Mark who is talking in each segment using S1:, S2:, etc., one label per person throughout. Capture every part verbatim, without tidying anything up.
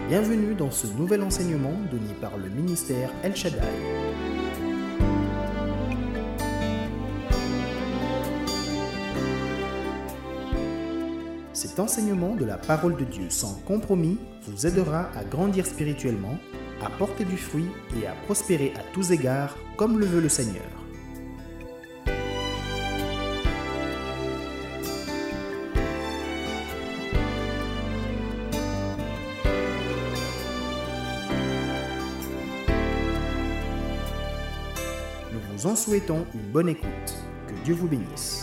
S1: Bienvenue dans ce nouvel enseignement donné par le ministère El Shaddai. Cet enseignement de la parole de Dieu sans compromis vous aidera à grandir spirituellement, à porter du fruit et à prospérer à tous égards comme le veut le Seigneur. Nous vous en souhaitons une bonne écoute. Que Dieu vous bénisse.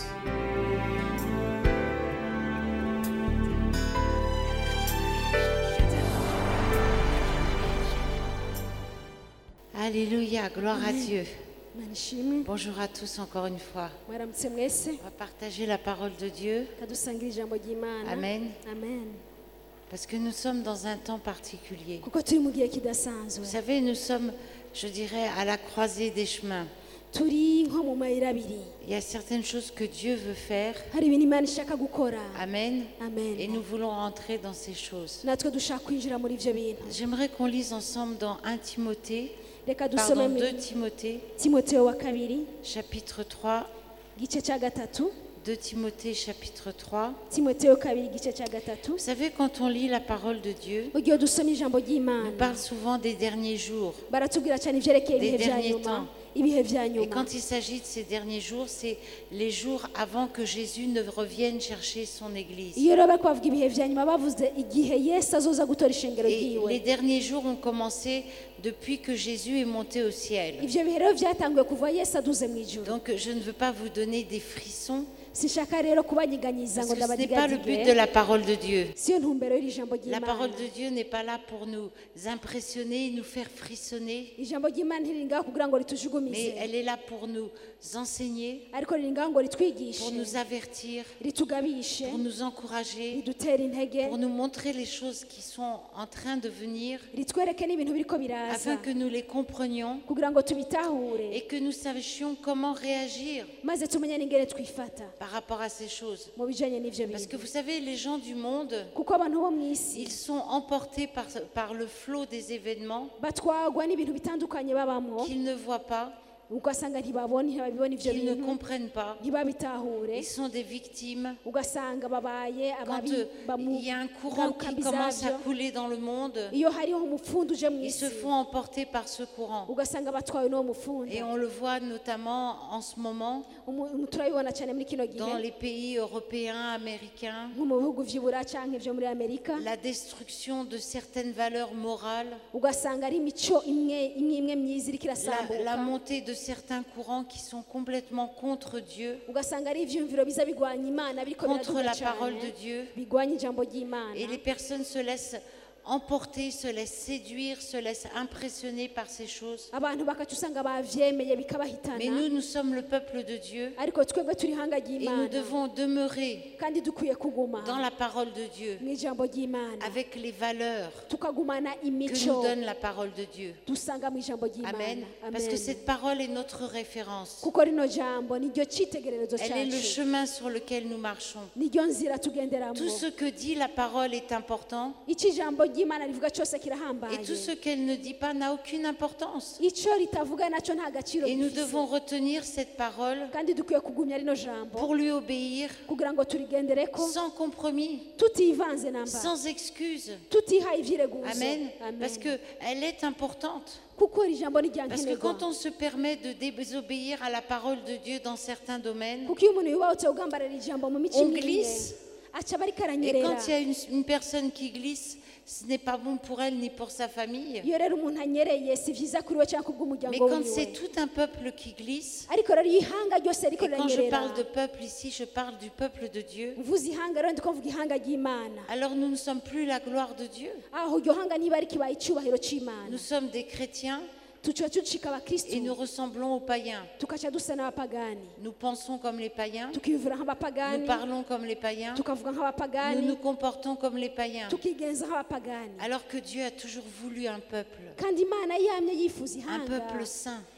S2: Alléluia, gloire à Dieu.
S3: Manishimwe
S2: Bonjour à tous encore une fois.
S3: mwaramutse mwese
S2: On va partager la parole de Dieu.
S3: kadusangira ijambo ry'Imana.
S2: Amen.
S3: Amen.
S2: Parce que nous sommes dans un temps particulier.
S3: Kuko turi mu gihe kidasanzwe.
S2: Vous savez, nous sommes, je dirais, à la croisée des chemins.
S3: Turi nko mu mayira abiri.
S2: Il y a certaines choses que Dieu veut faire.
S3: Hari ibintu Imana ishaka gukora.
S2: Amen.
S3: Amen.
S2: Et nous voulons entrer dans ces choses.
S3: Natwe dushaka kwinjira muri ivyo bintu.
S2: J'aimerais qu'on lise ensemble dans un Timothée,
S3: Reka dusome
S2: pardon,
S3: mu
S2: deux Timothée,
S3: Timotheo wa kabiri
S2: chapitre trois.
S3: gice cya gatatu.
S2: deux Timothée, chapitre trois.
S3: Timotheo kabiri gice cya gatatu.
S2: Vous savez, quand on lit la parole de Dieu,
S3: Mu gihe dusoma ijambo
S2: on
S3: ry'Imana
S2: parle souvent des derniers jours.
S3: baratubwira cyane ivyerekeye
S2: Des
S3: ibihe vya
S2: derniers
S3: nyuma.
S2: temps.
S3: Ibihe vya
S2: Et
S3: nyuma.
S2: quand il s'agit de ces derniers jours, c'est les jours avant que Jésus ne revienne chercher son Église.
S3: Iyo rero bariko bavuga ibihe vya nyuma bavuze igihe Yesu azoza gutora ishengero
S2: Et
S3: ryiwe.
S2: les derniers jours ont commencé depuis que Jésus est monté au ciel.
S3: Ivyo bihe rero vyatanguye kuva Yesu aduze mu ijuru.
S2: Donc je ne veux pas vous donner des frissons,
S3: Sishaka rero kubanyiganyiza
S2: parce
S3: ngo
S2: que ce n'est pas le but de
S3: ndabadigadige.
S2: la parole de Dieu.
S3: Siyo ntumbero y'iri jambo
S2: La
S3: ry'Imana.
S2: parole de Dieu n'est pas là pour nous impressionner, nous faire frissonner,
S3: Ijambo ry'Imana ntiriri ngaho kugira ngo
S2: mais
S3: ritujugumize,
S2: elle est là pour nous enseigner,
S3: ariko riri ngaho ngo ritwigishe,
S2: pour nous avertir,
S3: ritugabishe,
S2: pour nous encourager,
S3: ridutere intege,
S2: pour nous montrer les choses qui sont en train de venir,
S3: ritwereke n'ibintu biriko biraza,
S2: afin que nous les comprenions
S3: kugira ngo tubitahure,
S2: et que nous sachions comment réagir
S3: maze tumenye n'ingene twifata
S2: par rapport à ces choses.
S3: mu bijanye n'ivyo
S2: Parce que
S3: bintu.
S2: vous savez, les gens du monde,
S3: Kuko abantu bo mw'isi
S2: ils sont emportés par, par le flot des événements
S3: batwagwa n'ibintu bitandukanye babamwo,
S2: qu'ils ne voient pas,
S3: ugasanga ntibabona ntibabibona ivyo
S2: qu'ils ne
S3: bintu,
S2: comprennent pas.
S3: ntibabitahure,
S2: Ils sont des victimes.
S3: ugasanga babaye
S2: Quand
S3: ababi
S2: euh,
S3: bamu
S2: il y a un courant qui
S3: ngarukambi
S2: commence à
S3: zavyo.
S2: couler dans le monde,
S3: Iyo hariho umupfundo uje
S2: ils se
S3: mw'isi
S2: font emporter par ce courant.
S3: ugasanga batwawe n'uwo mupfundo.
S2: Et on le voit notamment en ce moment
S3: Umu- umu- turabibona cyane muri kino
S2: dans
S3: gihe
S2: les pays européens, américains,
S3: nko mu bihugu vy'ibura canke vyo muri Amerika,
S2: la destruction de certaines valeurs morales,
S3: ugasanga ari imico imwe imwe imwe myiza iriko
S2: la, la
S3: irasambuka,
S2: montée de certains courants qui sont complètement contre Dieu,
S3: ugasanga ari ivyumviro biza bigwanya Imana biriko
S2: contre
S3: biraduga
S2: la parole de
S3: cane,
S2: Dieu.
S3: bigwanya ijambo ry'Imana,
S2: Et les personnes se laissent emporter, se laissent séduire, se laissent impressionner par ces choses.
S3: abantu bakaca usanga bavyemeye bikabahitana.
S2: Mais nous, nous sommes le peuple de Dieu
S3: Ariko twebwe turi ihanga
S2: et nous
S3: ry'Imana
S2: devons demeurer
S3: kandi dukwiye kuguma
S2: dans la parole de Dieu
S3: mw'ijambo ry'Imana,
S2: avec les valeurs
S3: tukagumana
S2: que
S3: imico
S2: nous donne la parole de Dieu.
S3: dusanga mw'ijambo ry'Imana.
S2: Amen. Parce que cette parole est notre référence.
S3: kuko rino jambo niryo citegererezo
S2: Elle est le
S3: cacu,
S2: chemin sur lequel nous marchons.
S3: niryo nzira tugenderamo.
S2: Tout ce que dit la parole est important
S3: Ico ijambo ry'Imana rivuga cyose
S2: et
S3: kirahambaye,
S2: tout ce qu'elle ne dit pas n'a aucune importance.
S3: ico ritavuga naco nta gaciro
S2: Et nous
S3: gifise.
S2: devons retenir cette parole
S3: kandi dukwiye kugumya rino jambo
S2: pour lui obéir
S3: kugira ngo turigendereko
S2: sans compromis,
S3: tutivanze namba,
S2: sans excuse.
S3: tutihaye ivyireguzo.
S2: Amen.
S3: Amen.
S2: Parce qu'elle est importante.
S3: kuko iri jambo ni
S2: Parce que
S3: ryankenerwa,
S2: quand on se permet de désobéir à la parole de Dieu dans certains domaines,
S3: kuko iyo umuntu yubahutse kugambarira ijambo mu mico
S2: On
S3: imwe
S2: glisse.
S3: aca aba ariko
S2: et
S3: aranyerera.
S2: quand il y a une, une personne qui glisse, ce n'est pas bon pour elle ni pour sa famille.
S3: Iyo rero umuntu anyereye si vyiza kuri we cyangwa
S2: Mais
S3: kubw'umuryango
S2: quand c'est
S3: wiwe,
S2: tout un peuple qui glisse,
S3: ariko rero iyo ihanga ryose
S2: et
S3: riko
S2: quand je
S3: riranyerera,
S2: parle de peuple ici, je parle du peuple de Dieu,
S3: mvuze ihanga rero ndiko mvuga ihanga ry'Imana,
S2: alors nous ne sommes plus la gloire de Dieu.
S3: aho iryo hanga niba ari kibaye icubahiro c'Imana,
S2: Nous sommes des chrétiens
S3: tuca ducika abakristu
S2: et nous ressemblons aux païens.
S3: tukaca dusa n'abapagani,
S2: Nous pensons comme les païens,
S3: tukiyumvira
S2: nous
S3: nk'abapagani,
S2: parlons comme les païens,
S3: tukavuga
S2: nous
S3: nk'abapagani,
S2: nous comportons comme les païens.
S3: tukigenza nk'abapagani.
S2: Alors que Dieu a toujours voulu un peuple,
S3: kandi Imana yamye yifuza
S2: un
S3: ihanga,
S2: peuple saint,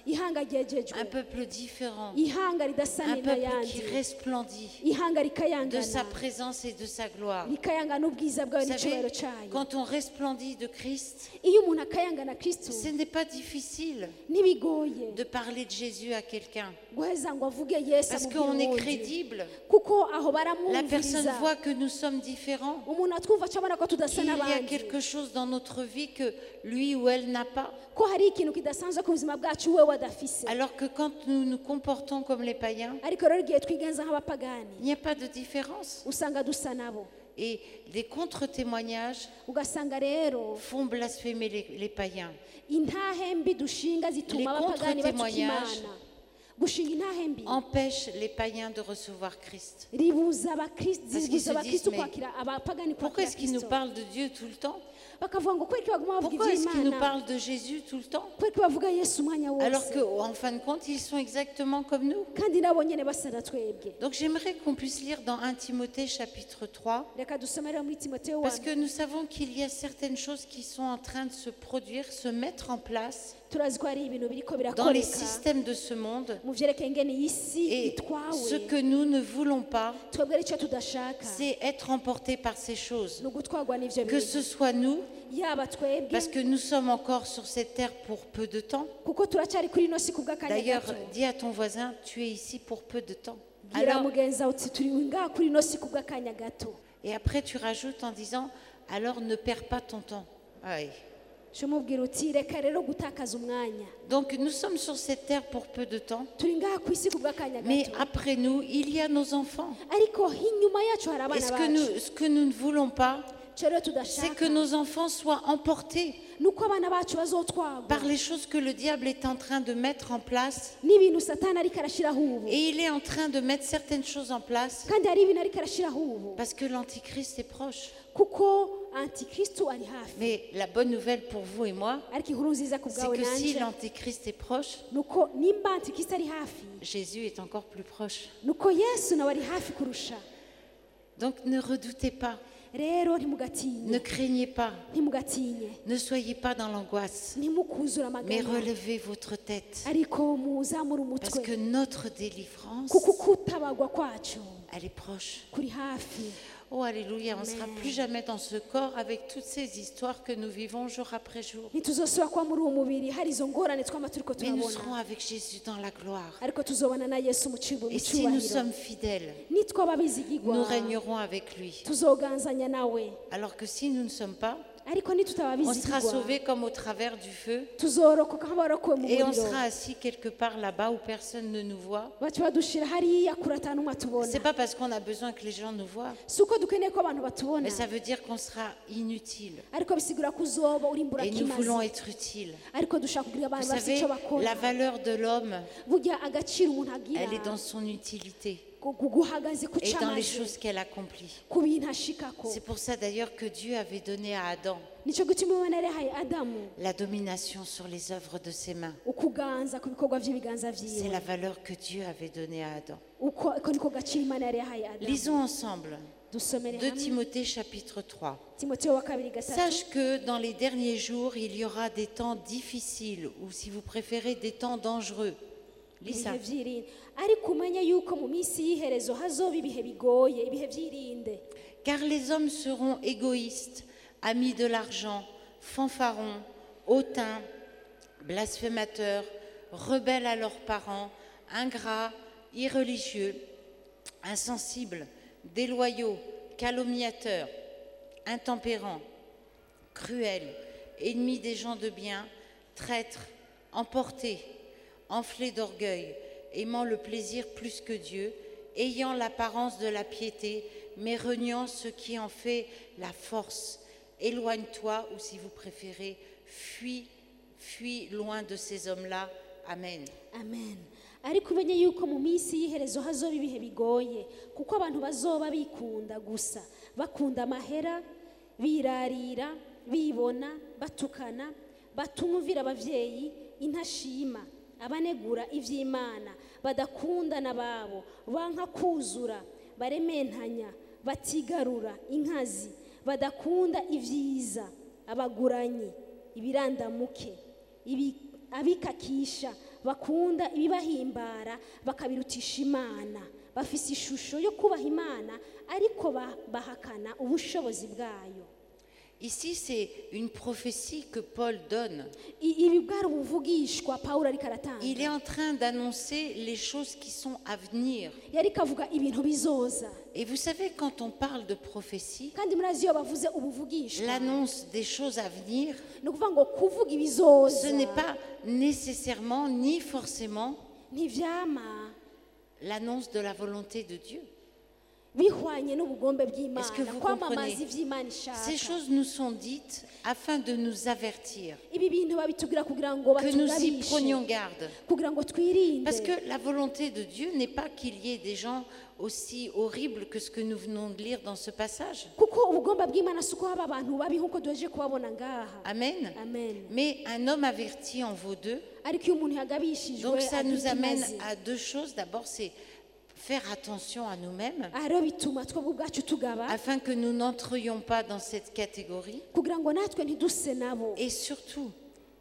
S3: ihanga ryejejwe
S2: un peuple différent,
S3: ihanga ridasa
S2: un peuple
S3: n'ayandi
S2: qui resplendit
S3: ihanga
S2: de sa
S3: rikayangana
S2: présence et de sa gloire.
S3: rikayangana ubwiza bwawe
S2: Vous
S3: n'icyubahiro
S2: savez,
S3: cyayo
S2: quand on resplendit de Christ,
S3: iyo umuntu akayangana kristo
S2: ce n'est pas difficile
S3: ntibigoye
S2: de parler de Jésus à quelqu'un.
S3: guheza ngo avuge yesu
S2: Parce
S3: amubwire
S2: qu'on est
S3: uwundi.
S2: crédible.
S3: kuko aho
S2: La personne
S3: baramwumviriza
S2: voit que nous sommes différents.
S3: umuntu atwumva acabona ko tudasa
S2: Qu'il y a
S3: n'abandi
S2: quelque chose dans notre vie que lui ou elle n'a pas.
S3: ko hari ikintu kidasanzwe ku buzima bwacu wewe adafise
S2: Alors que quand nous nous comportons comme les païens,
S3: ariko rero igihe twigenza nk'abapagani
S2: il n'y a pas de différence.
S3: usanga dusa nabo
S2: Et les contre-témoignages
S3: ugasanga rero
S2: font blasphémer les, les païens.
S3: intahe mbi dushinga zituma
S2: Les
S3: abapagani batuka
S2: contre-témoignages
S3: imana gushinga intahe mbi
S2: Empêchent les païens de recevoir Christ.
S3: ribuza abakristo
S2: Parce qu'ils
S3: zibuza
S2: se
S3: abakristo
S2: disent,
S3: kwakira abapagani
S2: Pourquoi
S3: kwakira
S2: est-ce qu'ils nous
S3: kristo
S2: parlent de Dieu tout le temps?
S3: bakavuga ngo kweki baguma bavuga
S2: Pourquoi est-ce qu'ils nous
S3: iby'imana
S2: parlent de Jésus tout le temps?
S3: kweki bavuga yesu umwanya
S2: Alors
S3: wose
S2: qu'en fin de compte, ils sont exactement comme nous.
S3: kandi nabo nyene basa na twebwe
S2: Donc j'aimerais qu'on puisse lire dans un Timothée chapitre trois,
S3: reka dusome rero muri timoteyo wa
S2: parce que nous savons qu'il y a certaines choses qui sont en train de se produire, se mettre en place
S3: turazi ko hari ibintu biriko
S2: dans les
S3: birakoreka
S2: systèmes de ce monde.
S3: mu vyerekeye ingene iyi si
S2: Et
S3: itwawe
S2: ce que nous ne voulons pas,
S3: twebwe ari cyo tudashaka
S2: c'est être emportés par ces choses.
S3: ni ugutwarwa n'ivyo
S2: Que
S3: bintu
S2: ce soit nous,
S3: yaba twebwe
S2: parce que nous sommes encore sur cette terre pour peu de temps.
S3: kuko turacyari kuri ino si kubw'akanya
S2: D'ailleurs,
S3: gato
S2: dis à ton voisin, tu es ici pour peu de temps.
S3: bwira
S2: Alors,
S3: mugenzi wawe uti turi ngaha kuri ino si kubw'akanya gato
S2: et après tu rajoutes en disant, alors ne perds pas ton temps. Ouais.
S3: je mubwira uti reka rero gutakaza umwanya
S2: Donc nous sommes sur cette terre pour peu de temps,
S3: turi ngaha ku isi kubw'akanya
S2: mais
S3: gato
S2: après nous, il y a nos enfants.
S3: ariko inyuma yacu hari
S2: Et
S3: abana
S2: ce que
S3: bacu
S2: nous, ce que nous ne voulons pas,
S3: cyo rero
S2: c'est
S3: tudashaka
S2: que nos enfants soient emportés
S3: nuko abana bacu bazotwarwa
S2: par les choses que le diable est en train de mettre en place.
S3: n'ibintu satani ariko arashyiraho ubu
S2: Et il est en train de mettre certaines choses en place
S3: kandi hari ibintu ariko arashyiraho ubu
S2: parce que l'Antichrist est proche.
S3: kuko antikristo ari hafi
S2: Mais la bonne nouvelle pour vous et moi,
S3: ariko inkuru nziza ku
S2: c'est
S3: bwawe
S2: que si
S3: nanjye
S2: l'Antichrist est proche,
S3: nuko nimba antikristo ari hafi
S2: Jésus est encore plus proche.
S3: nuko yesu nawe ari hafi kurusha
S2: Donc ne redoutez pas,
S3: rero ntimugatinye
S2: ne craignez pas,
S3: ntimugatinye
S2: ne soyez pas dans l'angoisse,
S3: ntimukuzure
S2: mais
S3: amaganya
S2: relevez votre tête.
S3: ariko muzamure
S2: Parce
S3: umutwe
S2: que notre délivrance,
S3: kuko kutabagwa kwacu
S2: elle est proche.
S3: kuri hafi
S2: Oh, alléluia, on ne sera plus jamais dans ce corps avec toutes ces histoires que nous vivons jour après jour.
S3: ntituzosubira kuba muri uwo mubiri hari izo ngorane twama turiko
S2: Mais nous
S3: turabona
S2: serons avec Jésus dans la gloire.
S3: ariko tuzobana na yesu mu cibo- mu
S2: Et si nous
S3: cyubahiro
S2: sommes fidèles,
S3: nitwaba bizigigwa
S2: nous régnerons avec lui.
S3: tuzoganzanya nawe
S2: Alors que si nous ne sommes pas,
S3: ariko nitutaba
S2: on sera
S3: bizigigwa
S2: sauvés comme au travers du feu
S3: tuzorokoka nk'abarokowe mu
S2: et on
S3: muriro
S2: sera assis quelque part là-bas où personne ne nous voit.
S3: baca badushira hariya kure ata n'umwe atubona
S2: C'est pas parce qu'on a besoin que les gens nous voient,
S3: si uko dukeneye ko abantu batubona
S2: mais ça veut dire qu'on sera inutile.
S3: ariko bisigura ko uzoba urimbura
S2: Et nous voulons
S3: kimaze
S2: être utiles.
S3: ariko dushaka kugira
S2: Vous
S3: abantu bafite
S2: savez,
S3: icyo bakora
S2: la valeur de l'homme,
S3: burya agaciro umuntu agira
S2: elle est dans son utilité
S3: gu- gu- guhagaze ku
S2: et
S3: cyo
S2: dans les
S3: amaze
S2: choses qu'elle accomplit.
S3: ku bintu ashikako
S2: C'est pour ça d'ailleurs que Dieu avait donné à Adam
S3: nicyo gituma imana yarehaye adamu
S2: la domination sur les œuvres de ses mains.
S3: ukuganza ku bikorwa by'ibiganza
S2: C'est
S3: vyiwe
S2: la valeur que Dieu avait donnée à Adam.
S3: uko uko niko gaciro imana yarehaye adamu
S2: Lisons ensemble
S3: dusomere
S2: deux
S3: hamwe
S2: Timothée chapitre trois.
S3: timoteyo wa kabiri gatatu
S2: Sache que dans les derniers jours, il y aura des temps difficiles, ou si vous préférez, des temps dangereux. Lis ça.
S3: ibihe by'irinde ariko umenye yuko mu minsi y'iherezo hazoba ibihe bigoye ibihe by'irinde
S2: Car les hommes seront égoïstes, amis de l'argent, fanfarons, hautains, blasphémateurs, rebelles à leurs parents, ingrats, irreligieux, insensibles, déloyaux, calomniateurs, intempérants, cruels, ennemis des gens de bien, traîtres, emportés, enflés d'orgueil, aimant le plaisir plus que Dieu, ayant l'apparence de la piété, mais reniant ce qui en fait la force. Éloigne-toi, ou si vous préférez, fuis, fuis loin de ces hommes-là. Amen.
S3: amen ariko umenye yuko mu minsi y'iherezo hazoba ibihe bigoye kuko abantu bazoba bikunda gusa bakunda amahera birarira bibona batukana batumvira abavyeyi intashima abanegura ivy'imana badakundana babo banka kuzura barementanya batigarura inkazi badakunda ivyiza abaguranyi ibirandamuke ibi abikakisha bakunda ibibahimbara bakabirutisha imana bafise ishusho yo kubaha imana ariko bahakana ubushobozi bwayo.
S2: Ici, c'est une prophétie que Paul donne.
S3: ibi bwari ubuvugishwa Pawulo ariko aratanga.
S2: Il est en train d'annoncer les choses qui sont à venir.
S3: yariko avuga ibintu bizoza.
S2: Et vous savez, quand on parle de prophétie,
S3: kandi murazi iyo bavuze ubuvugishwa
S2: l'annonce des choses à venir,
S3: ni ukuvuga ngo kuvuga ibizoza
S2: ce n'est pas nécessairement ni forcément
S3: ntivyama
S2: l'annonce de la volonté de Dieu.
S3: bihwanye n'ubugombe bw'Imana
S2: Est-ce que vous
S3: kwamamaza
S2: comprenez?
S3: ivy'Imana ishaka.
S2: Ces choses nous sont dites afin de nous avertir,
S3: ibi bintu babitugira kugira ngo
S2: que nous y
S3: batugabishe
S2: prenions garde.
S3: kugira ngo twirinde.
S2: Parce que la volonté de Dieu n'est pas qu'il y ait des gens aussi horribles que ce que nous venons de lire dans ce passage.
S3: kuko ubugomba bw'Imana si uko haba abantu babi nk'uko duhejeje kubabona ngaha.
S2: Amen.
S3: Amen.
S2: Mais un homme averti en vaut deux.
S3: ariko iyo umuntu yagabishijwe
S2: Donc ça nous
S3: agira
S2: amène
S3: ikimazi.
S2: à deux choses. D'abord, c'est faire attention à nous-mêmes
S3: aha rero bituma twebwe ubwacu tugaba
S2: afin que nous n'entrions pas dans cette catégorie.
S3: kugira ngo natwe ntiduse nabo
S2: Et surtout,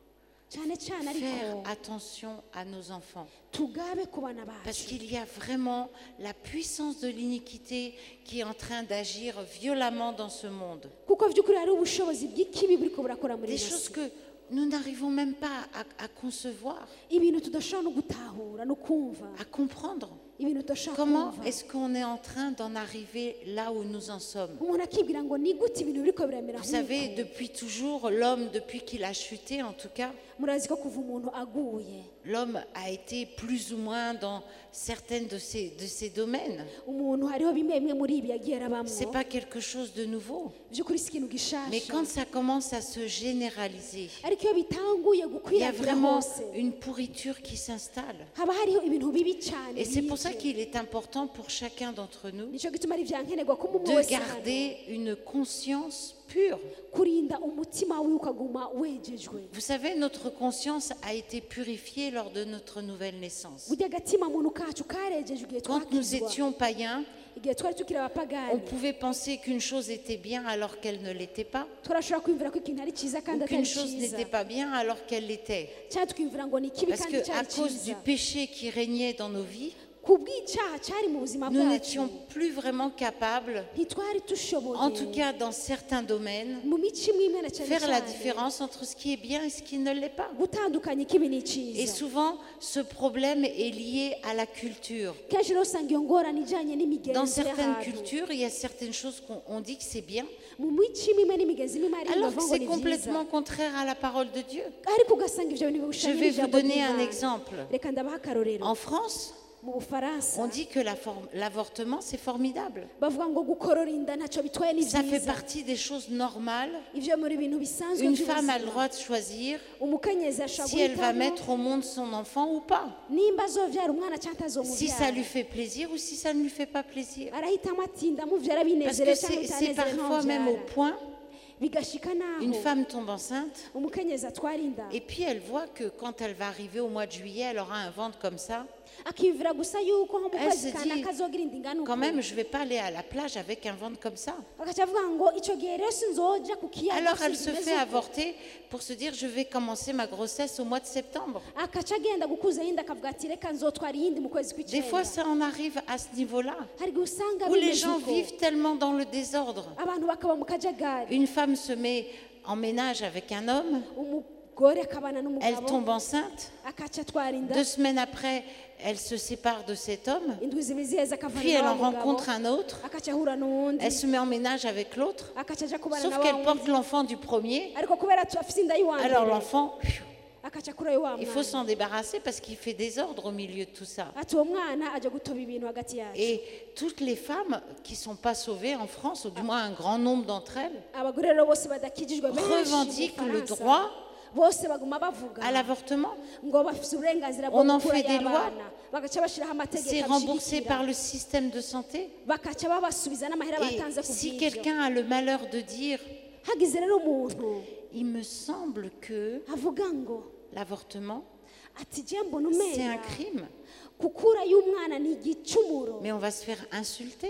S3: cyane cyane ariko
S2: faire attention à nos enfants.
S3: tugabe ku bana
S2: Parce
S3: bacu
S2: qu'il y a vraiment la puissance de l'iniquité qui est en train d'agir violemment dans ce monde.
S3: kuko by'ukuri hari ubushobozi bw'ikibi buriko burakora muri
S2: Des
S3: ino
S2: choses
S3: si.
S2: que nous n'arrivons même pas à, à concevoir,
S3: ibintu tudashobora no gutahura no kumva
S2: à comprendre.
S3: ibintu tudashobora
S2: Comment
S3: kumva
S2: est-ce qu'on est en train d'en arriver là où nous en sommes?
S3: umuntu akibwira ngo ni gute ibintu biriko biramera
S2: Vous savez,
S3: nk'uko.
S2: depuis toujours, l'homme, depuis qu'il a chuté en tout cas,
S3: murazi ko kuva umuntu aguye
S2: l'homme a été plus ou moins dans certaines de ces, de ces domaines.
S3: umuntu hariho bimwe bimwe muri ibi yagiye arabamwo
S2: C'est pas quelque chose de nouveau.
S3: by'ukuri si ikintu
S2: Mais
S3: gishasha
S2: quand ça commence à se généraliser,
S3: ariko iyo bitanguye
S2: il y a
S3: gukwiragira
S2: vraiment
S3: hose
S2: une pourriture qui s'installe.
S3: haba hariho ibintu bibi cyane
S2: Et c'est pour ça
S3: bije.
S2: qu'il est important pour chacun d'entre nous
S3: nicyo gituma ari vyankenerwa ko umuntu
S2: de
S3: wese hano
S2: garder une conscience pure.
S3: kurinda umutima wiwe ukaguma wejejwe.
S2: Vous savez, notre conscience a été purifiée lors de notre nouvelle naissance.
S3: burya agatima muntu kacu karejejwe igihe
S2: Quand nous
S3: twakizwa
S2: étions païens,
S3: igihe twari tukiri
S2: on
S3: abapagani
S2: pouvait penser qu'une chose était bien alors qu'elle ne l'était pas,
S3: turashobora kwiyumvira ko ikintu ari cyiza
S2: ou
S3: kandi
S2: qu'une
S3: atari
S2: chose
S3: cyiza
S2: n'était pas bien alors qu'elle l'était.
S3: cyangwa tukiyumvira ngo ni ikibi
S2: Parce
S3: kandi
S2: qu'à
S3: cyari
S2: cause du
S3: cyiza
S2: péché qui régnait dans nos vies,
S3: ku bw'icyaha cyari mu buzima
S2: nous
S3: bwacu
S2: n'étions plus vraiment capables,
S3: ntitwari dushoboye
S2: en tout cas dans certains domaines,
S3: mu mico imwe imwe na cyane
S2: faire la
S3: cyane
S2: différence entre ce qui est bien et ce qui ne l'est pas.
S3: gutandukanya ikibi
S2: Et
S3: n'icyiza
S2: souvent, ce problème est lié à la culture.
S3: kenshi rero usanga iyo ngorane ijyanye
S2: Dans
S3: n'imigenzo
S2: certaines
S3: y'ahantu
S2: cultures, il y a certaines choses qu'on on dit que c'est bien,
S3: mu mico imwe imwe n'imigenzo imwe imwe hari
S2: alors que
S3: bavuga ngo
S2: c'est
S3: ni byiza
S2: complètement contraire à la parole de Dieu.
S3: ariko ugasanga ibyo bintu
S2: Je vais
S3: bigushanyije
S2: vous
S3: ijambo
S2: donner un
S3: ry'Imana.
S2: exemple.
S3: reka ndabaha akarorero
S2: En France,
S3: mu bufaransa
S2: on dit que la for- l'avortement, c'est formidable.
S3: bavuga ngo gukorora inda ntacyo bitwaye ni
S2: Ça fait
S3: byiza
S2: partie des choses normales.
S3: ibyo muri bintu bisanzwe
S2: Une femme a le
S3: by'ubuzima
S2: droit de choisir
S3: umukenyezi ashobora
S2: si elle va
S3: guhitamo
S2: mettre au monde son enfant ou pas.
S3: nimba azobyara umwana cyangwa
S2: Si ça
S3: atazomubyara
S2: lui fait plaisir ou si ça ne lui fait pas plaisir.
S3: arahitamo ati ndamubyara
S2: Parce
S3: binezerewe
S2: que
S3: cyangwa
S2: c'est c'est
S3: bitanezerewe
S2: parfois même au
S3: ntamubyara
S2: point,
S3: bigashika
S2: une
S3: naho
S2: femme tombe enceinte
S3: umukenyezi atwara inda
S2: et puis elle voit que quand elle va arriver au mois de juillet, elle aura un ventre comme ça.
S3: akiyumvira gusa yuko nko mu
S2: Elle
S3: kwezi
S2: se
S3: kana
S2: dit,
S3: kazogira inda ingana
S2: Quand
S3: uku
S2: même, je ne vais pas aller à la plage avec un ventre comme ça.
S3: agaca avuga ngo icyo gihe rero sinzoja ku kiyaga
S2: Alors elle
S3: gusa
S2: se
S3: kimeze
S2: fait
S3: uko.
S2: avorter pour se dire je vais commencer ma grossesse au mois de septembre.
S3: akaca agenda gukuza yindi akavuga ati reka nzotwara iyindi mu kwezi
S2: Des fois,
S3: kw'icyenda
S2: ça en arrive à ce niveau-là,
S3: hari igihe usanga
S2: où les
S3: bimeze
S2: gens
S3: uko
S2: vivent tellement dans le désordre.
S3: abantu bakaba mu kajagari
S2: Une femme se met en ménage avec un homme,
S3: umugore akabana
S2: elle
S3: n'umugabo
S2: tombe enceinte.
S3: akaca atwara inda
S2: Deux semaines après, elle se sépare de cet homme,
S3: indwi ziba ziheze akavana
S2: puis elle
S3: na
S2: en
S3: wa mugabo
S2: rencontre un autre.
S3: akaca ahura n'uwundi
S2: Elle se met en ménage avec l'autre,
S3: akaca aja kubana
S2: sauf
S3: na wa
S2: qu'elle
S3: wundi
S2: porte l'enfant du premier.
S3: ariko kubera atu- afise inda y'uwa
S2: Alors
S3: mbere
S2: l'enfant, pfiou,
S3: akaca kuri uyu wa
S2: il faut
S3: mwana
S2: s'en débarrasser parce qu'il fait désordre au milieu de tout ça.
S3: ati uwo mwana aja gutoba ibintu hagati yacu
S2: Et toutes les femmes qui ne sont pas sauvées en France, ou du moins un grand nombre d'entre elles,
S3: abagore rero bose badakijijwe benshi mu
S2: revendiquent le
S3: Bufaransa,
S2: droit
S3: bose baguma bavuga
S2: à l'avortement.
S3: ngo bafise uburenganzira bwo
S2: On en
S3: gukura
S2: fait des lois.
S3: y'abana bagaca bashyiraho
S2: C'est
S3: amategeko
S2: remboursé
S3: abishigikira
S2: par le système de santé.
S3: bakaca babasubiza n'amahera
S2: Et
S3: batanze ku
S2: si
S3: bw'ibyo
S2: quelqu'un a le malheur de dire,
S3: hagize rero umuntu
S2: il me semble que
S3: avuga ngo
S2: l'avortement,
S3: ati je mbona
S2: c'est un
S3: umenya
S2: crime,
S3: gukura y'umwana ni igicumuro
S2: mais on va se faire insulter.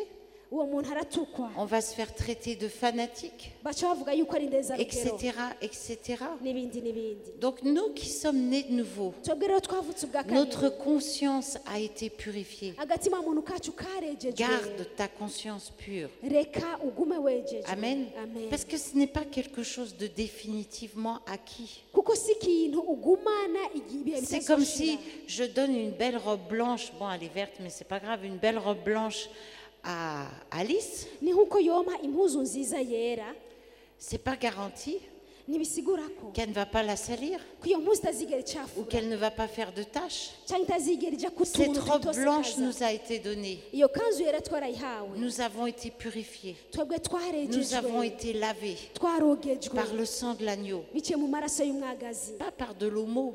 S3: uwo muntu aratukwa
S2: On va se faire traiter de fanatique,
S3: baca bavuga yuko ari
S2: et
S3: ndezarugero
S2: cetera, et cetera.
S3: n'ibindi n'ibindi.
S2: Donc nous qui sommes nés de nouveau,
S3: twebwe rero twavutse ubwa
S2: notre
S3: kabiri
S2: conscience a été purifiée.
S3: agatima muntu kacu karejejwe.
S2: Garde ta conscience pure.
S3: reka ugume wejejwe.
S2: Amen.
S3: Amen.
S2: Parce que ce n'est pas quelque chose de définitivement acquis.
S3: kuko si ikintu ugumana igi- ibihe
S2: C'est comme
S3: bitazoshira.
S2: si je donne une belle robe blanche, bon elle est verte mais c'est pas grave, une belle robe blanche à Alice,
S3: ni nk'uko yompa impuzu nziza yera
S2: c'est pas garanti
S3: ntibisigura ko
S2: qu'elle ne va pas la salir
S3: ko iyo mpuzu itazigera
S2: ou
S3: icafura
S2: qu'elle ne va pas faire de taches.
S3: cyangwa itazigera ija ku
S2: Cette
S3: tuntu
S2: robe
S3: dutose
S2: blanche
S3: kaza.
S2: nous a été donnée.
S3: iyo kanzu yera twarayihawe
S2: Nous avons été purifiés.
S3: twebwe
S2: Nous avons
S3: twarejejwe
S2: été lavés
S3: twarogejwe
S2: par le sang de l'agneau,
S3: biciye mu maraso y'umwagazi.
S2: pas par de l'homo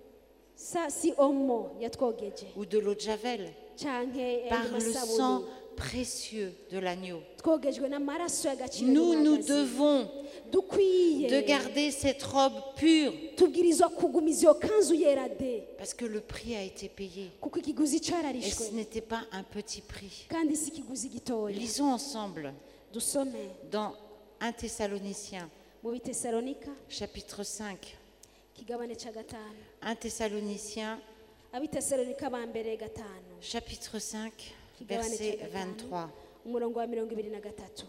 S3: sa si omo yatwogeje
S2: ou de l'eau de Javel,
S3: canke andi
S2: par le sang
S3: masabuni
S2: précieux de l'agneau.
S3: twogejwe n'amaraso y'agaciro
S2: Nous, nous
S3: y'umwagazi.
S2: devons
S3: dukwiye
S2: de garder cette robe pure
S3: tubwirizwa kugumiza iyo kanzu yera de
S2: parce que le prix a été payé.
S3: kuko ikiguzi
S2: Et
S3: cararishwe
S2: ce n'était pas un petit prix.
S3: kandi si ikiguzi gitoya.
S2: Lisons ensemble
S3: dusome
S2: dans un Thessaloniciens,
S3: mu bitesalonika
S2: chapitre cinq.
S3: kigabane ca gatanu.
S2: un Thessaloniciens,
S3: abitesalonika ba mbere gatanu
S2: chapitre cinq,
S3: kigabane ca
S2: verset
S3: gatanu
S2: vingt-trois.
S3: umurongo wa mirongo ibiri na gatatu.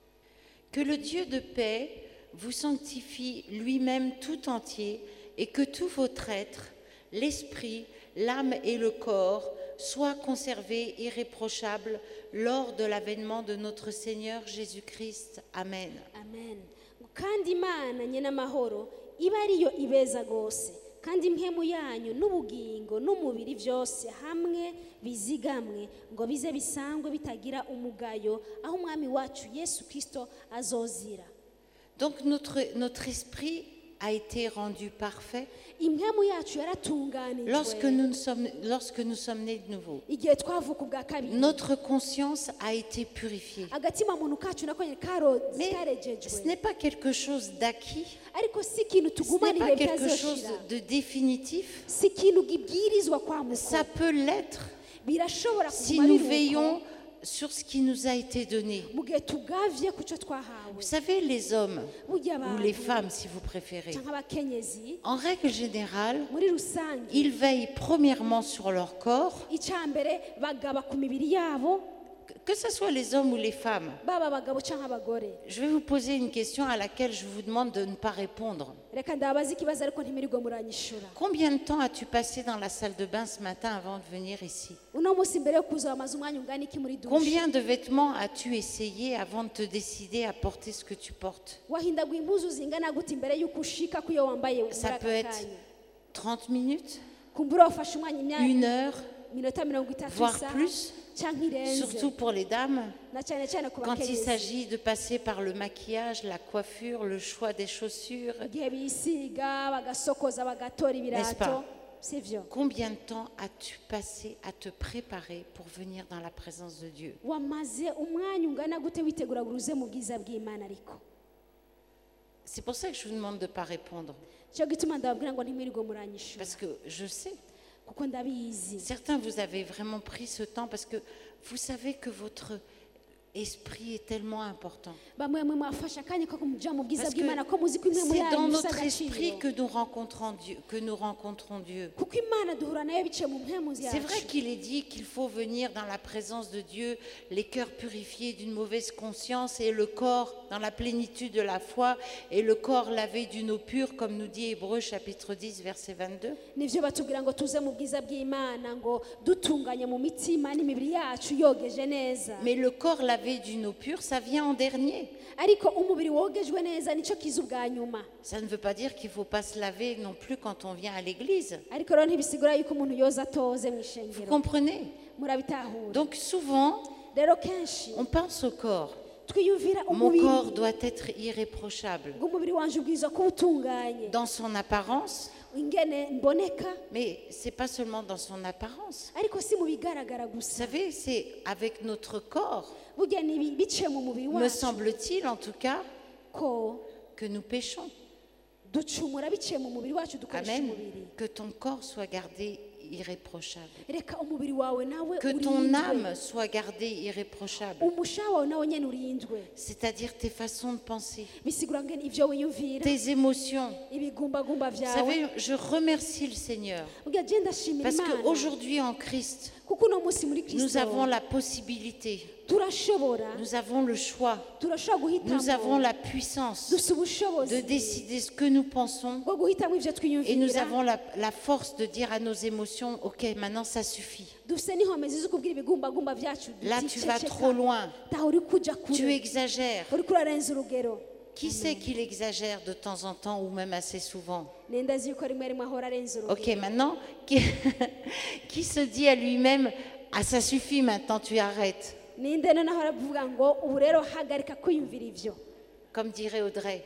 S2: Que le Dieu de paix vous sanctifie lui-même tout entier et que tous vos êtres, l'esprit, l'âme et le corps soient conservés irréprochables lors de l'avènement de notre Seigneur Jésus-Christ. Amen.
S3: amen. kandi imana nyene amahoro iba ariyo ibeza gose kandi impemu yanyu n'ubugingo n'umubiri byose hamwe bizigamwe ngo bize bisangwe bitagira umugayo aho umwami wacu Yesu Kristo azozira.
S2: Donc notre, notre esprit a été rendu parfait
S3: impemu yacu yaratunganijwe
S2: lorsque nous, nous sommes, lorsque nous sommes nés de nouveau.
S3: igihe twavuka ubwa kabiri.
S2: Notre conscience a été purifiée.
S3: agatima muntu kacu nako nyene karo
S2: Mais ce
S3: karejejwe
S2: n'est pas quelque chose d'acquis,
S3: ariko si ikintu
S2: ce
S3: tugumana
S2: n'est
S3: ibihe
S2: pas quelque chose
S3: bitazoshira
S2: de définitif.
S3: si ikintu gibwirizwa kwamuka
S2: Ça peut l'être
S3: birashobora
S2: si
S3: kuguma
S2: nous
S3: biruko
S2: veillons sur ce qui nous a été donné.
S3: mu gihe tugavye ku cyo twahawe.
S2: Vous savez, les hommes,
S3: burya
S2: ou
S3: abantu
S2: les femmes si vous préférez,
S3: canke abakenyezi
S2: en règle générale,
S3: muri rusange
S2: ils veillent premièrement sur leur corps,
S3: icya mbere bagaba ku mibiri yabo
S2: que ce soit les hommes ou les femmes.
S3: baba abagabo canke abagore.
S2: Je vais vous poser une question à laquelle je vous demande de ne pas répondre.
S3: reka ndabaza ikibazo ariko ntimirigwe muranyishura.
S2: Combien de temps as-tu passé dans la salle de bain ce matin avant de venir ici?
S3: uno munsi mbere yo kuza wamaze umwanya ungana iki muri dushe?
S2: Combien de vêtements as-tu essayé avant de te décider à porter ce que tu portes?
S3: wahindaguye impuzu zingana gute imbere y'uko ushika ku iyo wambaye muri
S2: Ça
S3: aka
S2: peut être
S3: kanya?
S2: trente minutes,
S3: kumbura wafashe umwanya imyanya
S2: une heure,
S3: minota mirongo itatu
S2: voire
S3: isaha
S2: plus,
S3: canke irenze
S2: surtout pour les dames,
S3: na cyane cyane ku
S2: quand il
S3: bakenyezi
S2: s'agit de passer par le maquillage, la coiffure, le choix des chaussures.
S3: igihe bisiga bagasokoza bagatora
S2: N'est-ce pas?
S3: ibirato sivyo.
S2: Combien de temps as-tu passé à te préparer pour venir dans la présence de Dieu?
S3: wamaze umwanya ungana gute witegura guruze mu bwiza bw'Imana ariko?
S2: C'est pour ça que je vous demande de ne pas répondre.
S3: cyo gituma ndababwira ngo ntimirigwe muranyishura
S2: Parce que je sais,
S3: kuko ndabizi.
S2: certains vous avez vraiment pris ce temps parce que vous savez que votre esprit est tellement important.
S3: bamwe mwe mwafashe akanya ko kumuja mu bwiza
S2: Parce que
S3: bw'Imana ko muzi ko imwe muri
S2: c'est dans
S3: yanyu ifite
S2: notre esprit
S3: agaciro.
S2: que nous rencontrons Dieu, que nous rencontrons Dieu.
S3: kuko Imana duhura nayo biciye mu mpemu
S2: C'est vrai
S3: yacu.
S2: qu'il est dit qu'il faut venir dans la présence de Dieu, les cœurs purifiés d'une mauvaise conscience et le corps dans la plénitude de la foi et le corps lavé d'une eau pure, comme nous dit Hébreux chapitre dix, verset vingt-deux.
S3: nivyo batubwira ngo tuze mu bwiza bw'Imana ngo dutunganye mu mitima n'imibiri yacu yogeje neza.
S2: Mais le corps lavé d'une eau pure, ça vient en dernier.
S3: ariko umubiri wogejwe neza nico kiza ubwa nyuma.
S2: Ça ne veut pas dire qu'il ne faut pas se laver non plus quand on vient à l'église.
S3: ariko rero ntibisigura yuko umuntu yoza atoze mu
S2: Vous
S3: ishengero.
S2: comprenez?
S3: murabitahura.
S2: Donc souvent,
S3: rero kenshi
S2: on pense au corps.
S3: twiyumvira
S2: Mon
S3: umubiri
S2: corps doit être irréprochable
S3: ngo umubiri wanje ubwiza kuba utunganye
S2: dans son apparence,
S3: ingene mboneka
S2: mais ce n'est pas seulement dans son apparence.
S3: ariko si mu bigaragara
S2: Vous
S3: gusa.
S2: savez, c'est avec notre corps,
S3: burya ni ibi- biciye mu mubiri
S2: me
S3: wacu
S2: semble-t-il en tout cas,
S3: ko
S2: que nous péchons.
S3: ducumura biciye mu mubiri wacu dukoresha
S2: Amen.
S3: umubiri.
S2: Que ton corps soit gardé irréprochable.
S3: reka umubiri wawe nawe
S2: Que ton
S3: urindwe
S2: âme soit gardée irréprochable.
S3: umushaha wawe nawe nyene urindwe
S2: C'est-à-dire tes façons de penser,
S3: bisigura ngene ivyo wiyumvira
S2: tes émotions.
S3: ibigumbagumba
S2: Vous
S3: vyawe
S2: savez, je remercie le Seigneur
S3: ugira je ndashimira
S2: parce
S3: imana
S2: qu'aujourd'hui en Christ,
S3: kuko uno munsi muri
S2: nous
S3: kristo
S2: avons la possibilité,
S3: turashobora
S2: nous avons le choix,
S3: turashobora
S2: nous avons
S3: guhitamo
S2: la puissance
S3: dufite ubushobozi
S2: de décider ce que nous pensons
S3: bwo guhitamo ivyo
S2: et nous
S3: twiyumvira
S2: avons la, la force de dire à nos émotions, ok, maintenant ça suffit.
S3: dufite n'inkomezi zo kubwira ibigumbagumba vyacu
S2: Là,
S3: duti
S2: tu vas
S3: ceceka.
S2: trop loin,
S3: taho uri kuja
S2: tu
S3: kure
S2: exagères.
S3: uriko urarenza urugero
S2: Qui sait qu'il exagère de temps en temps ou même assez souvent?
S3: nendazi yuko rimwe rimwe ahora arenza urugero
S2: Ok, maintenant, qui, qui se dit à lui-même, ah ça suffit maintenant, tu arrêtes,
S3: ninde noneho aravuga ngo ubu rero hagarika kwiyumvira ivyo
S2: comme dirait Audrey.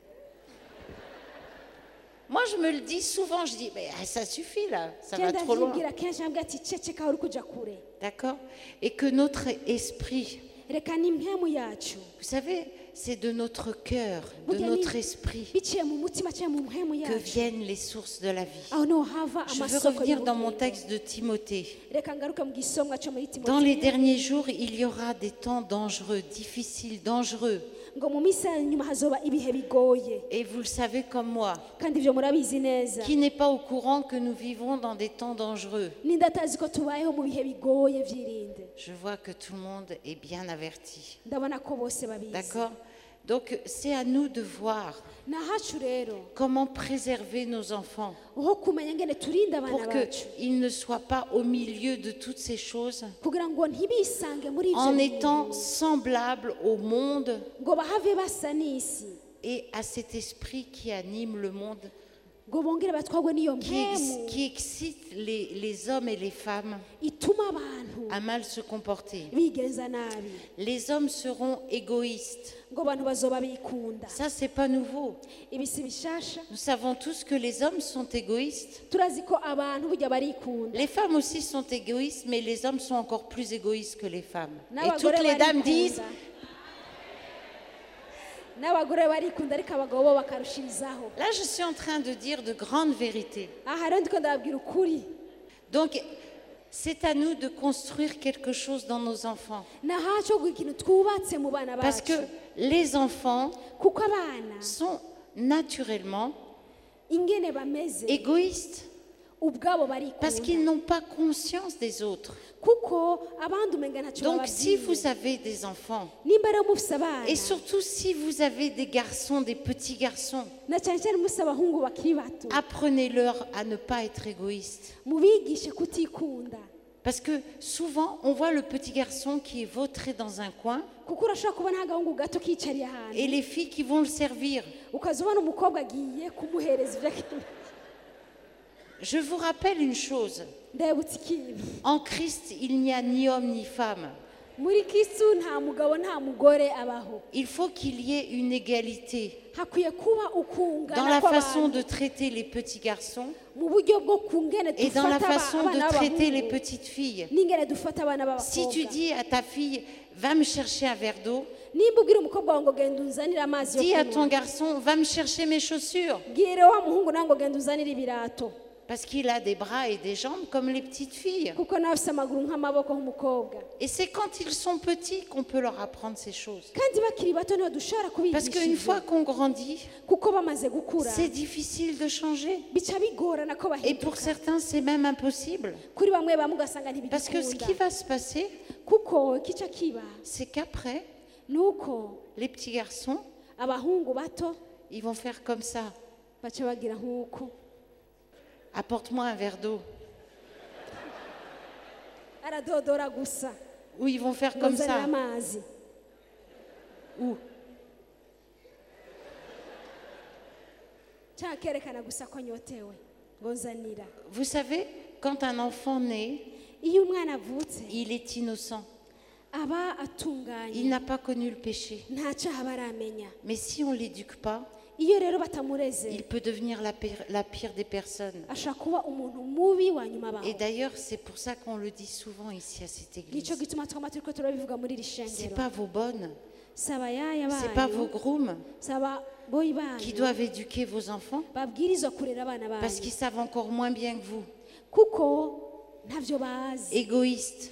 S2: Moi, je me le dis souvent, je dis, mais ah, ça suffit là, ça va
S3: genda
S2: trop loin.
S3: vyibwira kenshi ambwira ati ceceka aho uri kuja kure
S2: D'accord? Et que notre esprit,
S3: reka n'impemu yacu
S2: vous savez, c'est de notre cœur, de
S3: burya ni-
S2: notre esprit
S3: biciye mu mutima cyangwa mu mpemu
S2: que
S3: yacu
S2: viennent les sources de la vie.
S3: aho niho hava
S2: Je veux
S3: amasoko
S2: revenir dans mon
S3: y'ubugingo.
S2: texte de Timothée.
S3: reka ngaruke mu gisomwa cyo muri
S2: Dans les
S3: timoteyo
S2: derniers jours, il y aura des temps dangereux, difficiles, dangereux.
S3: ngo mu minsi ya nyuma hazoba ibihe bigoye
S2: Et vous le savez comme moi,
S3: kandi ivyo murabizi neza
S2: qui n'est pas au courant que nous vivons dans des temps dangereux?
S3: ninde atazi ko tubayeho mu bihe bigoye vyirinde
S2: Je vois que tout le monde est bien averti.
S3: ndabona ko bose babizi
S2: D'accord? Donc c'est à nous de voir
S3: nahacu rero
S2: comment préserver nos enfants
S3: ho kumenya ngene turinda abana
S2: pour
S3: bacu
S2: qu'ils ne soient pas au milieu de toutes ces choses
S3: kugira ngo ntibisange muri ivyo
S2: en
S3: bintu,
S2: étant semblables au monde
S3: ngo bahave basa n'isi
S2: et à cet esprit qui anime le monde,
S3: ngo bongere batwagwe n'iyo
S2: qui, ex-
S3: mpemu
S2: qui excite les, les hommes et les femmes
S3: ituma abantu
S2: à mal se comporter.
S3: bigenza nabi
S2: Les hommes seront égoïstes.
S3: ngo abantu bazoba bikunda
S2: Ça, c'est pas nouveau.
S3: ibi si bishasha
S2: Nous savons tous que les hommes sont égoïstes.
S3: turazi ko abantu burya barikunda
S2: Les femmes aussi sont égoïstes, mais les hommes sont encore plus égoïstes que les femmes. Et
S3: N'abagore
S2: toutes les dames
S3: barikunda.
S2: disent,
S3: n'abagore barikunda ariko abagabo bo bakarushirizaho
S2: là je suis en train de dire de grandes vérités.
S3: aha rero ndiko ndababwira ukuri
S2: Donc, c'est à nous de construire quelque chose dans nos enfants.
S3: nahaco guha ikintu twubatse mu bana
S2: Parce que
S3: bacu
S2: les enfants
S3: kuko abana
S2: sont naturellement
S3: ingene bameze
S2: égoïstes.
S3: ubwabo
S2: Parce
S3: barikunda
S2: qu'ils n'ont pas conscience des autres.
S3: kuko abandi umenga ntacyo
S2: Donc, si
S3: bababwiye
S2: vous avez des enfants,
S3: nimba rero mufise abana
S2: et surtout si vous avez des garçons, des petits garçons,
S3: na cyane cyane mufise abahungu bakiri bato
S2: apprenez-leur à ne pas être égoïstes.
S3: mubigishe kutikunda
S2: Parce que souvent, on voit le petit garçon qui est vautré dans un coin
S3: kuko urashobora kubona agahungu gato kicariye
S2: et
S3: ahantu
S2: les filles qui vont le servir.
S3: ukaza ubona umukobwa agiye kumuhereza ibyo akeneye
S2: Je vous rappelle une chose.
S3: ndabutse ikintu
S2: En Christ, il n'y a ni homme ni femme.
S3: muri kristu nta mugabo nta mugore abaho
S2: Il faut qu'il y ait une égalité
S3: hakwiye kuba
S2: dans
S3: ukungana
S2: la façon
S3: kw'abantu
S2: de traiter les petits garçons
S3: mu buryo bwo kungene
S2: et dans la
S3: dufata aba-
S2: façon
S3: abana
S2: de traiter les
S3: b'abahungu
S2: petites filles.
S3: n'ingene dufata abana
S2: Si
S3: b'abakobwa
S2: tu dis à ta fille, va me chercher un verre d'eau,
S3: nimba ubwira umukobwa wawe ngo genda unzanire amazi
S2: dis
S3: yo
S2: à ton
S3: kunywa
S2: garçon, va me chercher mes chaussures.
S3: bwire wa muhungu nawe ngo genda unzanire ibirato
S2: Parce qu'il a des bras et des jambes comme les petites filles.
S3: kuko nawe afise amaguru nk'amaboko nk'umukobwa
S2: Et c'est quand ils sont petits qu'on peut leur apprendre ces choses.
S3: kandi bakiri bato niho dushobora
S2: Parce
S3: kubigisha
S2: qu'une
S3: ivyo.
S2: fois qu'on grandit,
S3: kuko bamaze gukura
S2: c'est difficile de changer.
S3: bica bigorana ko
S2: Et pour
S3: bahinduka
S2: certains, c'est même impossible.
S3: kuri bamwe bamwe ugasanga
S2: Parce que ce qui
S3: ntibigikunda
S2: va se passer,
S3: kuko kica kiba
S2: c'est qu'après,
S3: ni uko
S2: les petits garçons,
S3: abahungu bato
S2: ils vont faire comme ça.
S3: baca bagira nk'uko
S2: Apporte-moi un verre d'eau.
S3: aradodora gusa
S2: Ou ils vont faire
S3: ngo
S2: comme
S3: nzanire
S2: ça.
S3: amazi
S2: Ou
S3: cyangwa akerekana gusa ko anyotewe ngo nzanira
S2: vous savez, quand un enfant naît,
S3: iyo umwana avutse
S2: il est innocent.
S3: aba atunganye
S2: Il n'a pas connu le péché.
S3: nta cyaha baramenya
S2: Mais si on ne l'éduque pas,
S3: iyo rero batamureze
S2: il peut devenir la pire, la pire des personnes.
S3: ashobora kuba umuntu mubi wa nyuma baho
S2: Et d'ailleurs, c'est pour ça qu'on le dit souvent ici à cette église.
S3: nicyo gituma twama turiko turabivuga muri iri
S2: C'est
S3: shengero
S2: pas vos bonnes,
S3: saba yaya
S2: c'est pas vos
S3: banyu
S2: grooms
S3: saba boyi
S2: qui
S3: banyu
S2: doivent éduquer vos enfants
S3: babwirizwa kurera abana
S2: parce
S3: banyu
S2: qu'ils savent encore moins bien que vous.
S3: kuko ntavyo bazi
S2: égoïste,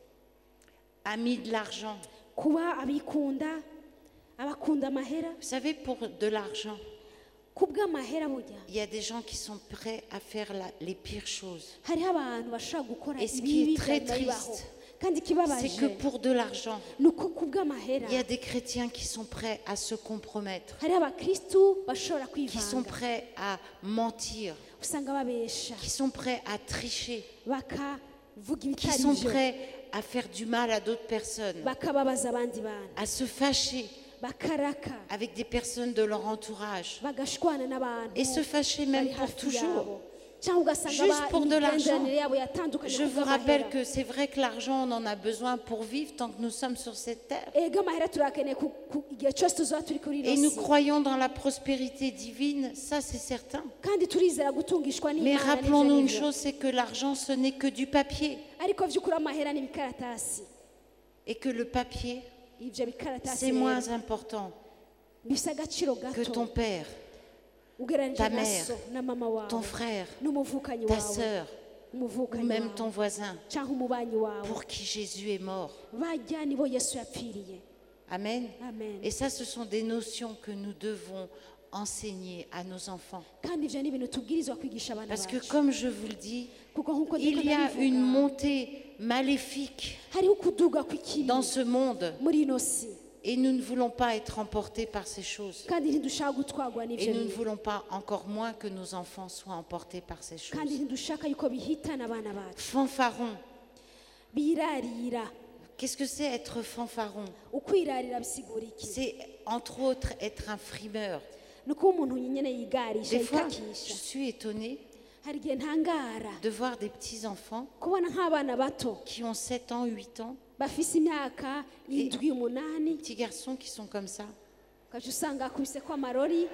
S2: ami de l'argent.
S3: kuba abikunda abakunda amahera
S2: Vous savez, pour de l'argent,
S3: kubw'amahera burya
S2: il y a des gens qui sont prêts à faire la- les pires choses.
S3: hariho abantu bashobora gukora
S2: Et ce qui
S3: ibibi
S2: est très
S3: byari bibaho
S2: triste,
S3: kandi ikibabaje
S2: C'est que pour de l'argent,
S3: ni uko kubw'amahera
S2: il y a des chrétiens qui sont prêts à se compromettre,
S3: hariho abakristu bashobora
S2: qui sont
S3: kwivanga
S2: prêts à mentir,
S3: usanga babesha
S2: qui sont prêts à tricher,
S3: bakavuga
S2: qui
S3: ibitari
S2: sont
S3: byo
S2: prêts à faire du mal à d'autres personnes,
S3: bakababaza abandi bantu
S2: à se fâcher
S3: bakaraka
S2: avec des personnes de leur entourage
S3: bagashwana n'abantu
S2: et se fâcher même
S3: bari
S2: pour
S3: hafi
S2: toujours.
S3: yabo cyangwa ugasanga
S2: Juste
S3: ba-
S2: pour de l'argent.
S3: imigenderanire yabo yatandukanye
S2: Je vous
S3: kubw'amahera.
S2: rappelle que c'est vrai que l'argent, on en a besoin pour vivre tant que nous sommes sur cette terre.
S3: ego amahera turakeneye ku- ku- igihe cyose tuzaba turi kuri
S2: Et
S3: ino
S2: nous
S3: si
S2: croyons dans la prospérité divine, ça c'est certain.
S3: kandi turizera gutungishwa
S2: Mais
S3: n'imana
S2: rappelons-nous une
S3: n'ivyo
S2: chose, c'est que l'argent, ce n'est que du papier.
S3: ariko vy'ukuri amahera n'ibikaratasi
S2: Et que le papier,
S3: ivyo bikaratasi
S2: c'est
S3: rero
S2: moins important
S3: bifise agaciro
S2: que
S3: gato
S2: ton père,
S3: ugereranije
S2: ta
S3: na
S2: mère,
S3: so na mama wawe
S2: ton frère,
S3: n'umuvukanyi
S2: ta
S3: wawe
S2: sœur, ou
S3: umuvukanyi
S2: même
S3: wawe
S2: ton voisin,
S3: cyangwa umubanyi wawe
S2: pour qui Jésus est mort.
S3: bajya nibo yesu yapfiriye
S2: Amen.
S3: amen
S2: Et ça, ce sont des notions que nous devons enseigner à nos enfants.
S3: kandi ivyo ni ibintu tubwirizwa kwigisha abana
S2: Parce que
S3: bacu
S2: comme je vous le dis,
S3: kuko nk'uko
S2: il
S3: ndiko
S2: y a
S3: ndabivuga,
S2: une montée maléfique
S3: hariho ukuduga kw'ikibi
S2: dans ce monde
S3: muri ino si
S2: et nous ne voulons pas être emportés par ces choses.
S3: kandi ntidushaka gutwarwa
S2: Et
S3: n'ivyo
S2: nous ne
S3: bintu
S2: voulons pas encore moins que nos enfants soient emportés par ces
S3: kandi
S2: choses.
S3: ntidushaka yuko bihitana abana bacu
S2: Fanfaron.
S3: birarira
S2: Qu'est-ce que c'est être fanfaron?
S3: ukwirarira bisigura iki
S2: C'est entre autres être un frimeur.
S3: ni ukuba umuntu nyine yigarisha
S2: Des fois, je
S3: yikakisha
S2: suis étonnée
S3: hari igihe ntangara
S2: de voir des petits-enfants
S3: kubona nk'abana bato
S2: qui ont sept ans, huit ans,
S3: bafise imyaka indwi umunani
S2: petits garçons qui sont comme ça,
S3: ukaca usanga akubise ko amarori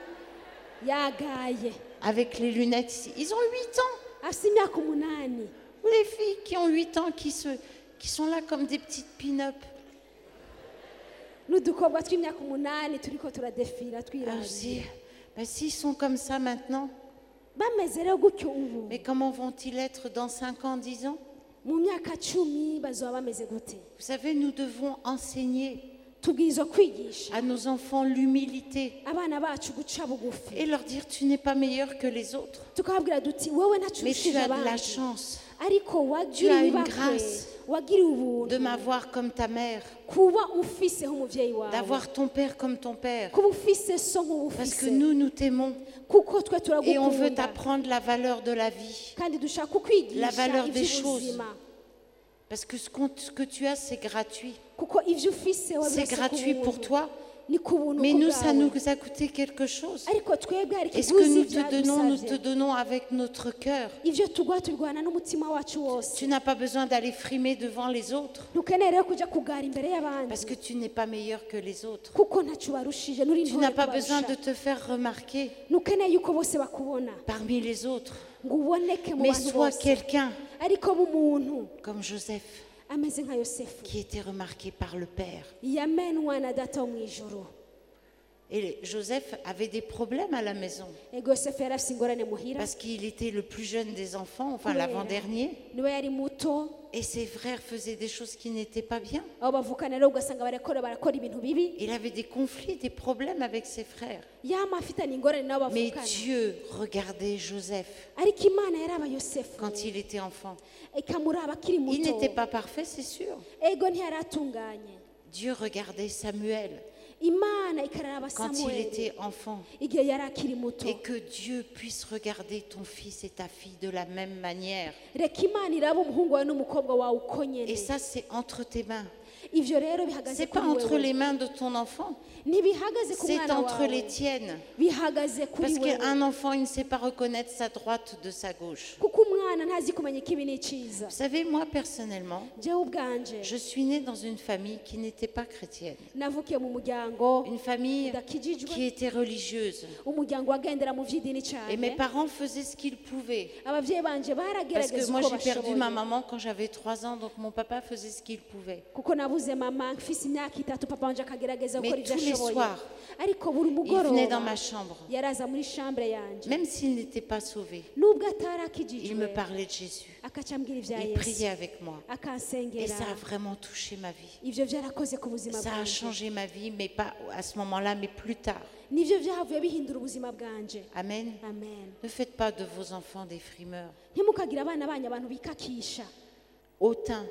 S3: yagaye
S2: avec les lunettes ici. Ils ont huit ans.
S3: afise imyaka umunani
S2: Ou les filles qui ont huit ans qui, se, qui sont là comme des petites pin-up.
S3: n'udukobwa tw'imyaka umunani turiko turadefira
S2: Alors je
S3: twirabira
S2: dis, ben, s'ils sont comme ça maintenant,
S3: bameze rero gutyo ubu
S2: mais comment vont-ils être dans cinq ans, dix ans?
S3: mu myaka cumi bazoba bameze gute
S2: Vous savez, nous devons enseigner
S3: tubwirizwa kwigisha
S2: à nos enfants l'humilité
S3: abana bacu guca bugufi
S2: et leur dire tu n'es pas meilleur que les autres,
S3: tukababwira duti wowe ntacyo
S2: mais tu
S3: urushije
S2: as de la
S3: abandi
S2: chance
S3: ariko
S2: Tu
S3: wagira
S2: as une
S3: ibibakwe
S2: grâce
S3: wagira ubuntu
S2: de m'avoir comme ta mère,
S3: kuba ufiseho umuvyeyi wawe
S2: d'avoir ton père comme ton père,
S3: kuba ufise so nk'uba
S2: parce que
S3: ufise
S2: nous, nous t'aimons
S3: kuko twe
S2: et on veut
S3: turagukunda
S2: t'apprendre la valeur de la vie,
S3: kandi dushaka kukwigisha
S2: la valeur des
S3: ivy'ubuzima
S2: parce que ce, qu'on- ce que tu as, c'est gratuit.
S3: kuko ivyo ufise wowe
S2: C'est
S3: birasa
S2: gratuit
S3: ku
S2: pour
S3: buntu.
S2: toi,
S3: ni ku buntu
S2: mais
S3: ku
S2: nous, ça
S3: bwawe.
S2: nous a coûté quelque chose.
S3: ariko twebwe hari
S2: Et ce que
S3: ikiguzi
S2: nous te donnons, nous te
S3: byadusavye
S2: donnons avec notre cœur.
S3: ivyo tugwa turwana n'umutima wacu wose
S2: Tu n'as pas besoin d'aller frimer devant les autres,
S3: ntukeneye rero kuja kugara imbere
S2: parce
S3: y'abandi
S2: que tu n'es pas meilleur que les autres.
S3: kuko ntacyo ubarushije nuri
S2: Tu
S3: ntore
S2: n'as pas besoin
S3: kubarusha
S2: de te faire remarquer
S3: ntukeneye yuko bose bakubona
S2: parmi les autres,
S3: ngo uboneke mu
S2: mais
S3: bantu
S2: sois
S3: bose
S2: quelqu'un
S3: ariko b'umuntu
S2: comme Joseph,
S3: ameze nka yosefu
S2: qui était remarqué par le Père.
S3: yamenwa na data wo mu ijuru
S2: Et Joseph avait des problèmes à la maison,
S3: ego yosefu yari afise ingorane muhira
S2: parce qu'il était le plus jeune des enfants, enfin
S3: kubera
S2: l'avant-dernier,
S3: niwe yari muto
S2: et ses frères faisaient des choses qui n'étaient pas bien.
S3: abo bavukana rero ugasanga barakora barakora ibintu bibi
S2: Il avait des conflits, des problèmes avec ses frères.
S3: yama afitanye ingorane n'abo
S2: Mais
S3: bavukana
S2: Dieu regardait Joseph
S3: ariko imana yaraba yosefu
S2: quand il était enfant.
S3: ikamuraba akiri
S2: Il
S3: muto
S2: n'était pas parfait, c'est sûr.
S3: ego ntiyaratunganye
S2: Dieu regardait Samuel
S3: imana ikaraba
S2: quand il
S3: samueli
S2: était enfant.
S3: igihe yari akiri muto
S2: Et que Dieu puisse regarder ton fils et ta fille de la même manière.
S3: reka imana iraba umuhungu wawe n'umukobwa wawe uko nyene
S2: Et ça, c'est entre tes mains.
S3: ivyo rero bihagaze
S2: C'est
S3: kuri
S2: pas entre
S3: wewe
S2: les mains de ton enfant,
S3: ntibihagaze ku
S2: c'est
S3: mwana
S2: entre les
S3: wawe
S2: tiennes.
S3: bihagaze kuri
S2: Parce
S3: wewe
S2: qu'un enfant, il ne sait pas reconnaître sa droite de sa gauche.
S3: kuko umwana ntazi kumenya ikibi n'iciza
S2: Vous savez, moi, personnellement,
S3: jewe ubwanje
S2: je suis née dans une famille qui n'était pas chrétienne.
S3: navukiye mu muryango
S2: Une famille
S3: udakijijwe
S2: qui était religieuse.
S3: umuryango wagendera mu vy'idini
S2: Et mes
S3: cane
S2: parents faisaient ce qu'ils pouvaient.
S3: abavyeyi banje
S2: Parce que
S3: baragerageza
S2: moi,
S3: uko
S2: j'ai perdu
S3: bashoboye
S2: ma maman quand j'avais trois ans, donc mon papa faisait ce qu'il pouvait.
S3: kuko nabuze nabuze mama mfise imyaka itatu papa wanje akagerageza
S2: Mais
S3: gukora ibyo
S2: tous les
S3: ashoboye
S2: soirs,
S3: ariko buri
S2: il venait dans
S3: mugoroba
S2: ma chambre.
S3: yaraza muri chambre yanje
S2: Même s'il n'était pas sauvé,
S3: nubwo
S2: il me
S3: atarakijijwe
S2: parlait de Jésus.
S3: akaca ambwira ibya
S2: Il
S3: yesu
S2: priait avec moi. Et
S3: akansengera
S2: ça a vraiment touché ma vie.
S3: ivyo vyarakoze ku buzima
S2: Ça a
S3: bwanje
S2: changé ma vie, mais pas à ce moment-là, mais plus tard.
S3: nivyo vyahavuye bihindura ubuzima bwanje
S2: Amen.
S3: amen
S2: Ne faites pas de vos enfants des frimeurs.
S3: ntimukagira abana banyu abantu bikakisha
S2: Hautains,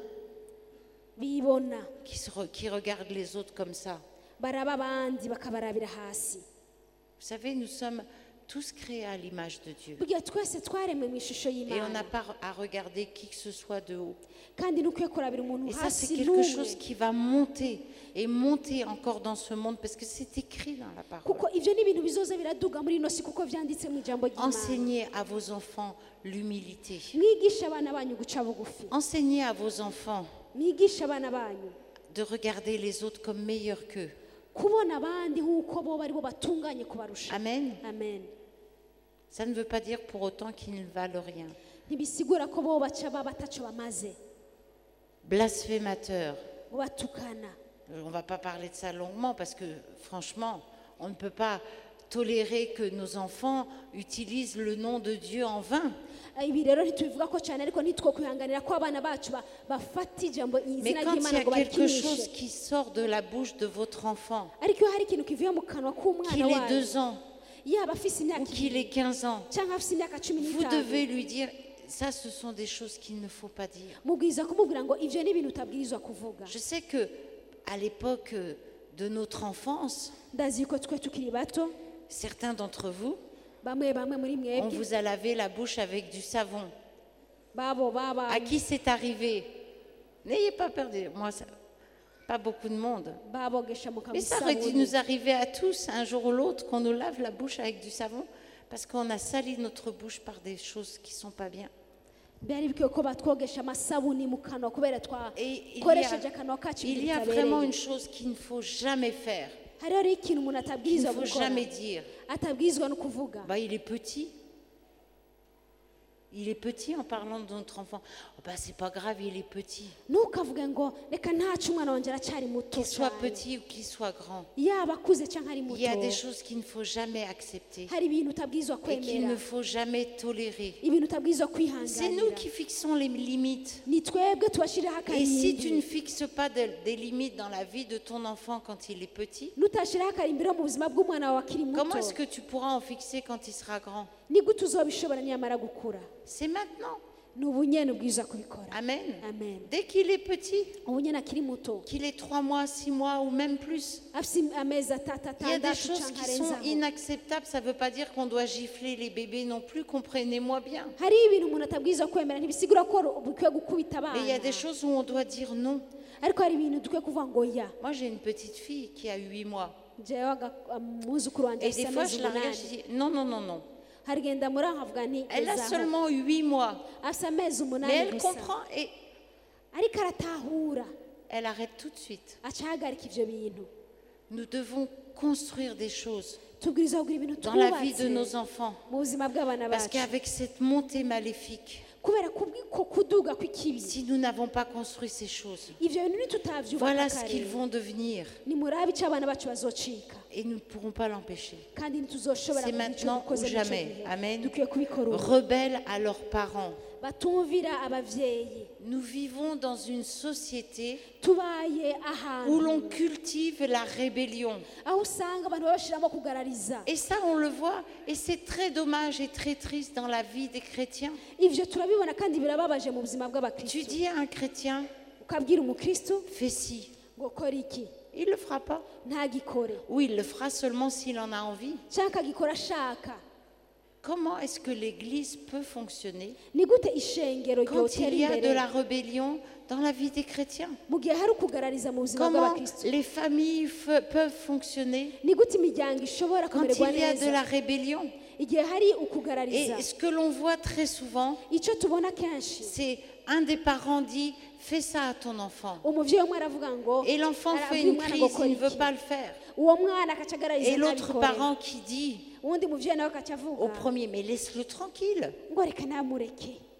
S3: bibona
S2: qui, se re- qui regardent les autres comme ça.
S3: baraba abandi bakabarabira hasi
S2: Vous savez, nous sommes tous créés à l'image de Dieu.
S3: burya twese twaremwe mu ishusho
S2: Et on
S3: y'imana
S2: n'a pas à regarder qui que ce soit de haut.
S3: kandi nukwiye kurabira umuntu
S2: Et ça, c'est
S3: hasi
S2: quelque
S3: n'umwe
S2: chose qui va monter et monter encore dans ce monde parce que c'est écrit dans la parole.
S3: kuko ivyo ni ibintu bizoza biraduga muri ino si kuko vyanditse mu ijambo ry'imana
S2: Enseignez à vos enfants l'humilité.
S3: mwigisha abana banyu guca bugufi
S2: Enseignez à vos enfants
S3: mwigisha abana banyu
S2: de regarder les autres comme meilleurs qu'eux.
S3: kubona abandi nk'uko bo bari bo batunganye kubarusha
S2: Amen.
S3: amen
S2: Ça ne veut pas dire pour autant qu'ils ne valent rien.
S3: ntibisigura ko bo baca baba bataco bamaze
S2: Blasphémateurs.
S3: ngo batukana
S2: Euh, On ne va pas parler de ça longuement parce que franchement, on ne peut pas tolérer que nos enfants utilisent le nom de Dieu en vain.
S3: ibi rero ntitubivuga ko cyane ariko ntitwo kwihanganira ko abana bacu ba- bafata ijambo
S2: Mais
S3: izina
S2: quand il y
S3: ry'imana
S2: a
S3: ngo
S2: quelque chose
S3: barikinishe
S2: qui sort de la bouche de votre enfant,
S3: ariko iyo hari ikintu kivuye mu kanwa k'umwana
S2: qu'il ait
S3: wawe
S2: deux ans
S3: yaba afise
S2: ou
S3: imyaka
S2: qu'il ait
S3: ibiri
S2: quinze ans,
S3: cyangwa afise imyaka cumi
S2: vous
S3: n'itanu
S2: devez lui dire, ça ce sont des choses qu'il ne faut pas dire.
S3: mubwiza kumubwira ngo ivyo ni ibintu utabwirizwa kuvuga
S2: Je sais que à l'époque euh, de notre enfance,
S3: ndazi yuko twe tukiri bato
S2: certains d'entre vous,
S3: bamwe bamwe muri
S2: on
S3: mwebwe
S2: vous a lavé la bouche avec du savon.
S3: babo baba
S2: À qui c'est arrivé? N'ayez pas peur de moi, ça, pas beaucoup de monde.
S3: babogesha mu
S2: Mais ça aurait dû
S3: kamusabuni
S2: nous arriver à tous un jour ou l'autre qu'on nous lave la bouche avec du savon parce qu'on a sali notre bouche par des choses qui sont pas bien.
S3: byari bikwiye ko batwogesha amasabuni mu kanwa kubera
S2: Et il y
S3: twakoresheje
S2: a,
S3: akanwa kacu
S2: il
S3: ibintu
S2: y a vraiment
S3: bitabereye
S2: une chose qu'il ne faut jamais faire,
S3: hariho rero ikintu umuntu
S2: qu'il ne
S3: atabwirizwa
S2: faut
S3: gukora
S2: jamais dire.
S3: atabwirizwa no kuvuga
S2: Bah, il est petit. Il est petit en parlant de notre enfant. Oh, bah, c'est pas grave, il est petit.
S3: ntukavuge ngo reka ntacu umwana wanjye aracyari muto
S2: Qu'il soit
S3: cyane
S2: petit ou qu'il soit grand.
S3: yaba akuze cyangwa ari
S2: Il y a
S3: muto
S2: des choses qu'il ne faut jamais accepter
S3: hari ibintu utabwirizwa
S2: et qu'il ne
S3: kwemera
S2: faut jamais tolérer.
S3: ibintu utabwirizwa
S2: C'est
S3: kwihanganira
S2: nous qui fixons les limites.
S3: ni twebwe tubashyiriraho
S2: Et si tu ne
S3: akarimbi
S2: fixes pas de- des limites dans la vie de ton enfant quand il est petit,
S3: nutashyiraho akarimbiro mu buzima bw'umwana wawe akiri muto
S2: comment est-ce que tu pourras en fixer quand il sera grand?
S3: ni gute uzobishobora niyamara gukura
S2: C'est maintenant.
S3: ni ubu nyene ubwirizwa kubikora
S2: Amen.
S3: amen
S2: Dès qu'il est petit,
S3: ubu nyene akiri muto
S2: qu'il ait trois mois, six mois ou même plus,
S3: afite amezi atatu
S2: il y a des
S3: atandatu
S2: choses
S3: cyangwa
S2: qui sont
S3: arenzaho
S2: inacceptables. Ça ne veut pas dire qu'on doit gifler les bébés non plus, comprenez-moi bien.
S3: hariho ibintu umuntu atabwirizwa kwemera ntibisigura ko bikwiye gukubita
S2: Mais il y a
S3: abana
S2: des choses où on doit dire non.
S3: ariko hari ibintu dukwiye kuvuga ngo ya
S2: Moi, j'ai une petite fille qui a huit mois.
S3: jewe aga- umwuzukuru wanjye
S2: Et
S3: afite
S2: des fois,
S3: amezi
S2: je la regarde,
S3: umunani
S2: je dis non, non, non, non.
S3: harigenda muri aho nkavuga nti
S2: Elle a
S3: gezaho
S2: seulement huit mois.
S3: afite amezi
S2: Mais
S3: umunani
S2: elle
S3: gusa
S2: comprend et
S3: ariko aratahura
S2: elle arrête tout de suite.
S3: aca ahagarika ivyo bintu
S2: Nous devons construire des choses
S3: tubwiriza kugira ibintu
S2: dans la vie
S3: twubatse
S2: de nos enfants.
S3: mu buzima bw'abana
S2: Parce
S3: bacu
S2: qu'avec cette montée maléfique,
S3: kubera kubw'iko kuduga kw'ikibi
S2: si nous n'avons pas construit ces choses,
S3: ivyo bintu nitutavyubaka
S2: voilà ce
S3: kare
S2: qu'ils vont devenir.
S3: nimurabe ico abana bacu bazocika
S2: Et nous ne pourrons pas l'empêcher.
S3: kandi ntituzoshobora
S2: C'est
S3: kugira ico
S2: maintenant ou
S3: dukoze muri ico
S2: jamais.
S3: gihe.
S2: Amen.
S3: dukwiye kubikora ubu
S2: Rebelles à leurs parents.
S3: batumvira abavyeyi
S2: Nous vivons dans une société
S3: tubaye
S2: où l'on
S3: ahantu
S2: cultive la rébellion.
S3: aho usanga abantu babashiramo kugarariza
S2: Et ça, on le voit, et c'est très dommage et très triste dans la vie des chrétiens.
S3: ivyo turabibona kandi birababaje mu buzima
S2: Tu
S3: bw'abakristo
S2: dis à un chrétien,
S3: ukabwira umukristo
S2: fais ci,
S3: ngo kora iki
S2: il ne le fera pas.
S3: ntagikore
S2: Ou il le fera seulement s'il en a envie.
S3: canke akagikora ashaka
S2: Comment est-ce que l'Église peut fonctionner
S3: ni gute ishengero
S2: quand
S3: ryotera
S2: il y a de
S3: imbere
S2: la rébellion dans la vie des chrétiens?
S3: mu gihe hari ukugarariza mu buzima
S2: Comment
S3: bw'abakristo
S2: les familles fe- peuvent fonctionner
S3: ni gute imiryango ishobora
S2: quand
S3: kumererwa
S2: il y a de
S3: neza
S2: la rébellion?
S3: igihe hari ukugarariza
S2: Et ce que l'on voit très souvent,
S3: icyo tubona kenshi
S2: c'est un des parents dit, fais ça à ton enfant.
S3: umuvyeyi umwe aravuga ngo
S2: Et l'enfant fait
S3: arabwira
S2: une
S3: umwana ngo
S2: crise,
S3: kora
S2: il ne veut
S3: iki
S2: pas le faire.
S3: uwo mwana akaca agarariza
S2: Et l'autre
S3: ntabikore
S2: parent qui dit
S3: uwundi muvyeyi nawe akaca
S2: au
S3: avuga
S2: premier, mais laisse-le tranquille.
S3: ngo reka namureke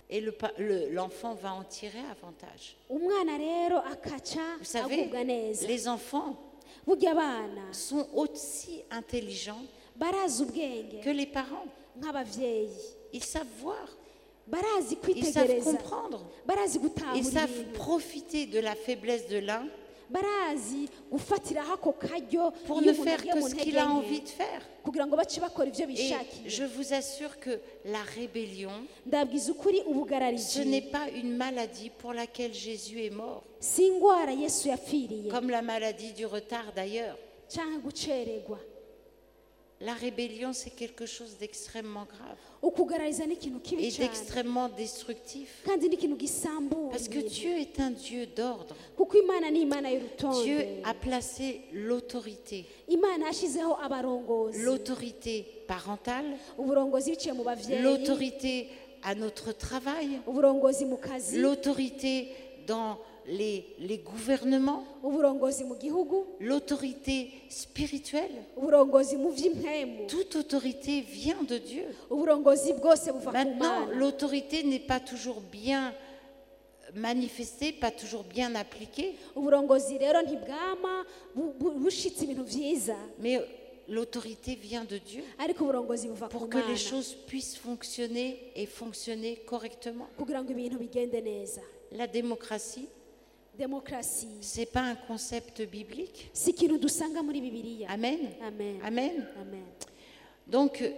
S2: Et le pa- le- l'enfant va en tirer avantage.
S3: umwana rero akaca
S2: Vous savez,
S3: agubwa neza
S2: les enfants
S3: burya abana
S2: sont aussi intelligents
S3: barazi ubwenge
S2: que les parents.
S3: nk'abavyeyi
S2: Ils savent voir,
S3: barazi
S2: ils savent
S3: kwitegereza
S2: comprendre,
S3: barazi gutahura
S2: ils savent
S3: ibintu
S2: profiter de la faiblesse de l'un
S3: barazi gufatiraho ako karyo
S2: pour
S3: iyo
S2: ne
S3: umuntu
S2: faire
S3: agiye
S2: que
S3: mu
S2: ce
S3: ntege
S2: qu'il a
S3: nke,
S2: envie de faire.
S3: kugira ngo bace bakora ivyo
S2: Et
S3: bishakiye
S2: je vous assure que la rébellion,
S3: ndabwiza ukuri
S2: ce
S3: ubugarariji
S2: n'est pas une maladie pour laquelle Jésus est mort,
S3: si ingwara yesu yapfiriye
S2: comme la maladie du retard d'ailleurs.
S3: canke gucererwa.
S2: La rébellion, c'est quelque chose d'extrêmement grave
S3: ukugarariza ni ikintu kibi
S2: et
S3: cyane
S2: d'extrêmement destructif.
S3: kandi ni ikintu gisambuye
S2: Parce que Dieu est un Dieu d'ordre.
S3: kuko imana ni imana y'urutonde
S2: Dieu a placé l'autorité,
S3: imana yashyizeho abarongozi
S2: l'autorité parentale,
S3: uburongozi biciye mu bavyeyi
S2: l'autorité à notre travail,
S3: uburongozi mu kazi
S2: l'autorité dans les, les gouvernements,
S3: uburongozi mu gihugu
S2: l'autorité spirituelle.
S3: uburongozi mu vy'impemu
S2: Toute autorité vient de Dieu.
S3: uburongozi bwose buva ku
S2: Maintenant,
S3: mana
S2: l'autorité n'est pas toujours bien manifestée, pas toujours bien appliquée,
S3: uburongozi rero ntibwama bu- bu- bushitse ibintu vyiza
S2: mais l'autorité vient de Dieu
S3: ariko uburongozi buva ku
S2: pour que
S3: mana
S2: les choses puissent fonctionner et fonctionner correctement.
S3: kugira ngo ibintu bigende neza.
S2: La démocratie,
S3: Demokarasi
S2: c'est pas un concept biblique.
S3: si ikintu dusanga muri bibiliya.
S2: Amen.
S3: Amen.
S2: Amen.
S3: Amen.
S2: Donc, euh,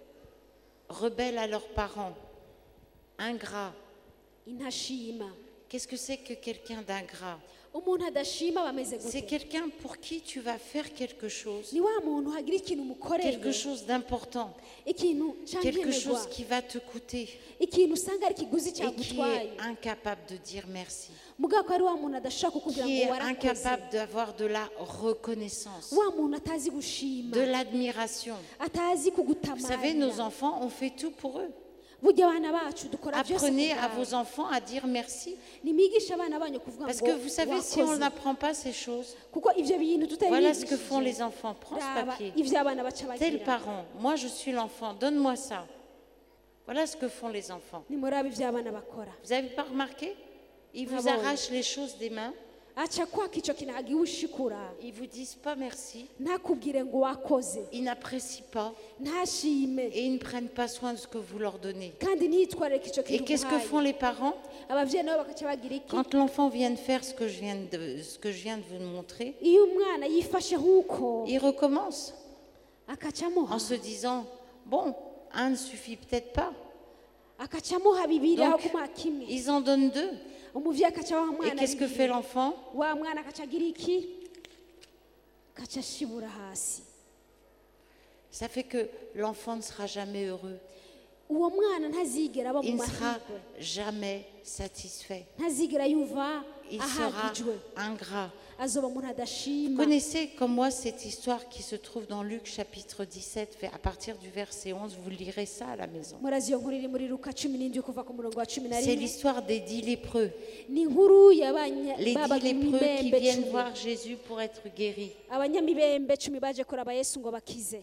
S2: rebelles à leurs parents, ingrats.
S3: Intashima
S2: Qu'est-ce que c'est que quelqu'un d'ingrat?
S3: umuntu adashima bameze
S2: C'est
S3: gute
S2: quelqu'un pour qui tu vas faire quelque chose,
S3: ni wa muntu hagira ikintu umukoreye
S2: quelque chose d'important,
S3: ikintu
S2: quelque
S3: cyankenerwa
S2: chose qui va te coûter
S3: ikintu usanga ari ikiguzi
S2: et qui
S3: cyagutwaye
S2: est incapable de dire merci,
S3: mugabo ko ari wa muntu adashaka kukubwira
S2: qui
S3: ngo
S2: est
S3: warakoze
S2: incapable d'avoir de la reconnaissance,
S3: wa muntu atazi gushima
S2: de l'admiration.
S3: atazi
S2: Vous savez, nos
S3: kugutamanya
S2: enfants, on fait tout pour eux.
S3: burya abana bacu dukora byose
S2: Apprenez
S3: ku
S2: à
S3: bwabo.
S2: vos enfants à dire merci.
S3: nimwigishe abana banyu kuvuga
S2: Parce
S3: ngo
S2: que vous savez, si on
S3: wakoze.
S2: n'apprend pas ces choses,
S3: kuko ivyo bintu
S2: voilà ce que
S3: tutabigishije
S2: font les enfants. Prends ce
S3: raba
S2: papier.
S3: ivyo abana baca
S2: Tel
S3: bagira
S2: parent, moi je suis l'enfant, donne-moi ça. Voilà ce que font les enfants.
S3: nimuraba ivyo abana bakora
S2: Vous n'avez pas remarqué? Ils vous
S3: Ah bon.
S2: arrachent les choses des mains,
S3: aca kwaka ico kintu agiwushikura
S2: ils vous disent pas merci,
S3: ntakubwire ngo wakoze
S2: ils n'apprécient pas
S3: ntashime
S2: et ils ne prennent pas soin de ce que vous leur donnez.
S3: kandi ntiyitwararike ico
S2: Et
S3: kintu
S2: qu'est-ce que
S3: uguhaye.
S2: font les parents?
S3: abavyeyi nabo bakaca bagira iki
S2: Quand l'enfant vient de faire ce que je viens de, ce que je viens de vous montrer,
S3: iyo umwana yifashe nk'uko
S2: il recommence
S3: akaca amuha
S2: en se disant, bon, un ne suffit peut-être pas.
S3: akaca amuha bibiri aho
S2: Donc,
S3: kumuha kimwe
S2: ils en donnent deux.
S3: umuvyeyi akaca abaha
S2: Et
S3: umwana
S2: qu'est-ce que
S3: bibiri.
S2: fait l'enfant?
S3: wa mwana akaca agira iki akaca ashibura hasi
S2: Ça fait que l'enfant ne sera jamais heureux.
S3: uwo mwana ntazigera aba mu
S2: Il ne sera
S3: mahirwe
S2: jamais satisfait.
S3: ntazigera yumva
S2: Il sera
S3: ahagijwe
S2: ingrat.
S3: azoba umuntu
S2: Vous
S3: adashima
S2: connaissez comme moi cette histoire qui se trouve dans Luc chapitre dix-sept, fait- à partir du verset onze, vous lirez ça à la maison.
S3: murazi iyo nkuru iri muri luka cumi n'indwi kuva ku murongo wa cumi na
S2: C'est
S3: rimwe
S2: l'histoire des dix lépreux.
S3: ni inkuru y'abanya-
S2: Les dix
S3: b'abanyamibembe
S2: lépreux qui viennent
S3: cumi.
S2: voir Jésus pour être guéris.
S3: abanyamibembe cumi baje kuraba yesu ngo bakize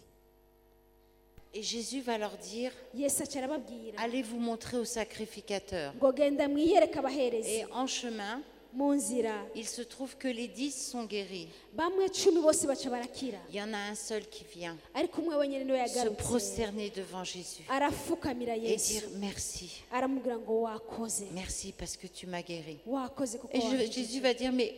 S2: Et Jésus va leur dire,
S3: yesu aca arababwira
S2: allez vous montrer au sacrificateur.
S3: ngo genda mwiyereke abaherezi
S2: Et en chemin,
S3: mu nzira
S2: il se trouve que les dix sont guéris.
S3: bamwe cumi bose baca barakira
S2: Il y en a un seul qui vient
S3: ariko umwe wenyine niwe
S2: se
S3: yagarutse
S2: prosterner devant Jésus
S3: arafukamira
S2: et
S3: yesu
S2: dire merci.
S3: aramubwira ngo wakoze
S2: Merci parce que tu m'as guéri.
S3: wakoze kuko
S2: Et je-
S3: wankijije.
S2: Jésus va dire, mais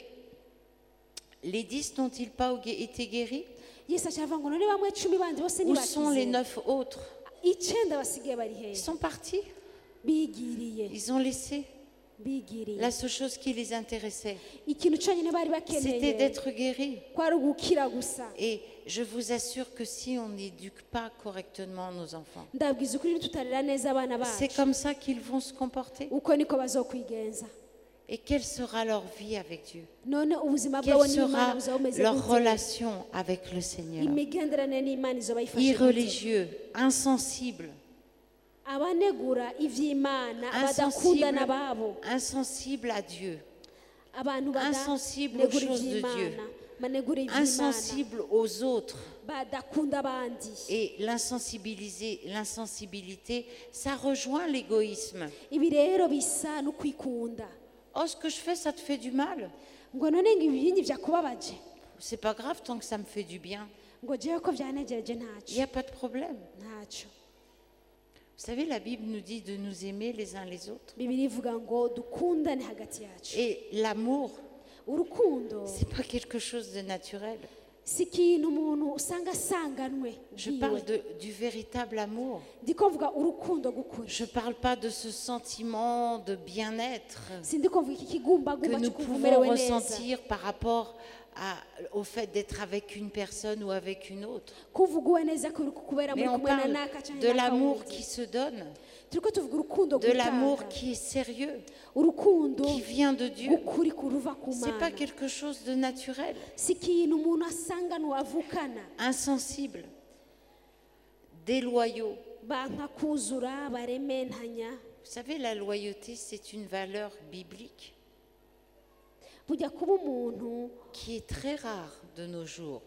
S2: les dix n'ont-ils pas gu- été guéris?
S3: yesu aca aravuga ngo none bamwe cumi bandi bose
S2: Où sont les
S3: ntibakize
S2: neuf autres?
S3: icenda basigaye bari
S2: Ils
S3: hehe
S2: sont partis.
S3: bigiriye
S2: Ils ont laissé.
S3: bigiriye
S2: La seule chose qui les intéressait,
S3: ikintu conyine bari
S2: c'était
S3: bakeneye
S2: d'être guéris.
S3: kwari ugukira gusa
S2: Et je vous assure que si on n'éduque pas correctement nos enfants,
S3: ndabwiza ukuri tutarera neza abana
S2: c'est
S3: bacu
S2: comme ça qu'ils vont se comporter.
S3: uko niko bazokwigenza
S2: Et quelle sera leur vie avec Dieu?
S3: none ubuzima bwabo
S2: Quelle
S3: n'imana
S2: sera
S3: buzaba bumeze
S2: leur
S3: gute
S2: relation avec le Seigneur?
S3: imigenderanire n'imana izoba yifashe gute
S2: Irreligieux, insensibles,
S3: abanegura ivy'imana
S2: insensibles,
S3: badakundana babo
S2: insensibles à Dieu,
S3: abantu
S2: insensibles aux
S3: badanegura
S2: choses de Dieu,
S3: ivy'imana banegura ivy'imana
S2: insensibles aux autres,
S3: badakunda abandi.
S2: Et l'insensibiliser- l'insensibilité, ça rejoint l'égoïsme.
S3: Ibi rero bisa no kwikunda.
S2: Oh, ce que je fais, ça te fait du mal.
S3: Ngo none ngo ibindi byakubabaje.
S2: C'est pas grave tant que ça me fait du bien.
S3: Ngo jewe ko byanejeje
S2: Il n'y
S3: ntacyo.
S2: a pas de problème.
S3: Ntacyo.
S2: Vous savez, la Bible nous dit de nous aimer les uns les autres.
S3: Bibiri ivuga ngo dukundane hagati yacu.
S2: Et l'amour,
S3: Urukundo
S2: c'est pas quelque chose de naturel.
S3: si ikintu umuntu usanga asanganwe.
S2: Je
S3: bwiwe.
S2: parle de- du véritable amour.
S3: Ndiko mvuga urukundo gukuri.
S2: Je parle pas de ce sentiment de bien-être
S3: Sindiko mvuga iki
S2: que
S3: kigumbagumba
S2: nous
S3: cy'ukumva
S2: pouvons
S3: umerewe neza.
S2: ressentir par rapport à- au fait d'être avec une personne ou avec une autre.
S3: Kuvuga neza kuri kubera
S2: Mais
S3: muri
S2: on
S3: kumwe na
S2: parle
S3: naka cyangwa
S2: de
S3: naka
S2: l'amour
S3: wundi.
S2: qui se donne,
S3: Turiko tuvuga urukundo
S2: de l'amour
S3: gutanga.
S2: qui est sérieux,
S3: Urukundo
S2: qui vient de Dieu.
S3: gukuri kuruva ku
S2: C'est pas
S3: Mana.
S2: quelque chose de naturel,
S3: Si ikintu umuntu asanganwe avukana.
S2: insensible, déloyaux.
S3: Banka kuzura barementanya.
S2: Vous savez, la loyauté, c'est une valeur biblique
S3: Burya kuba umuntu
S2: qui est très rare de nos jours.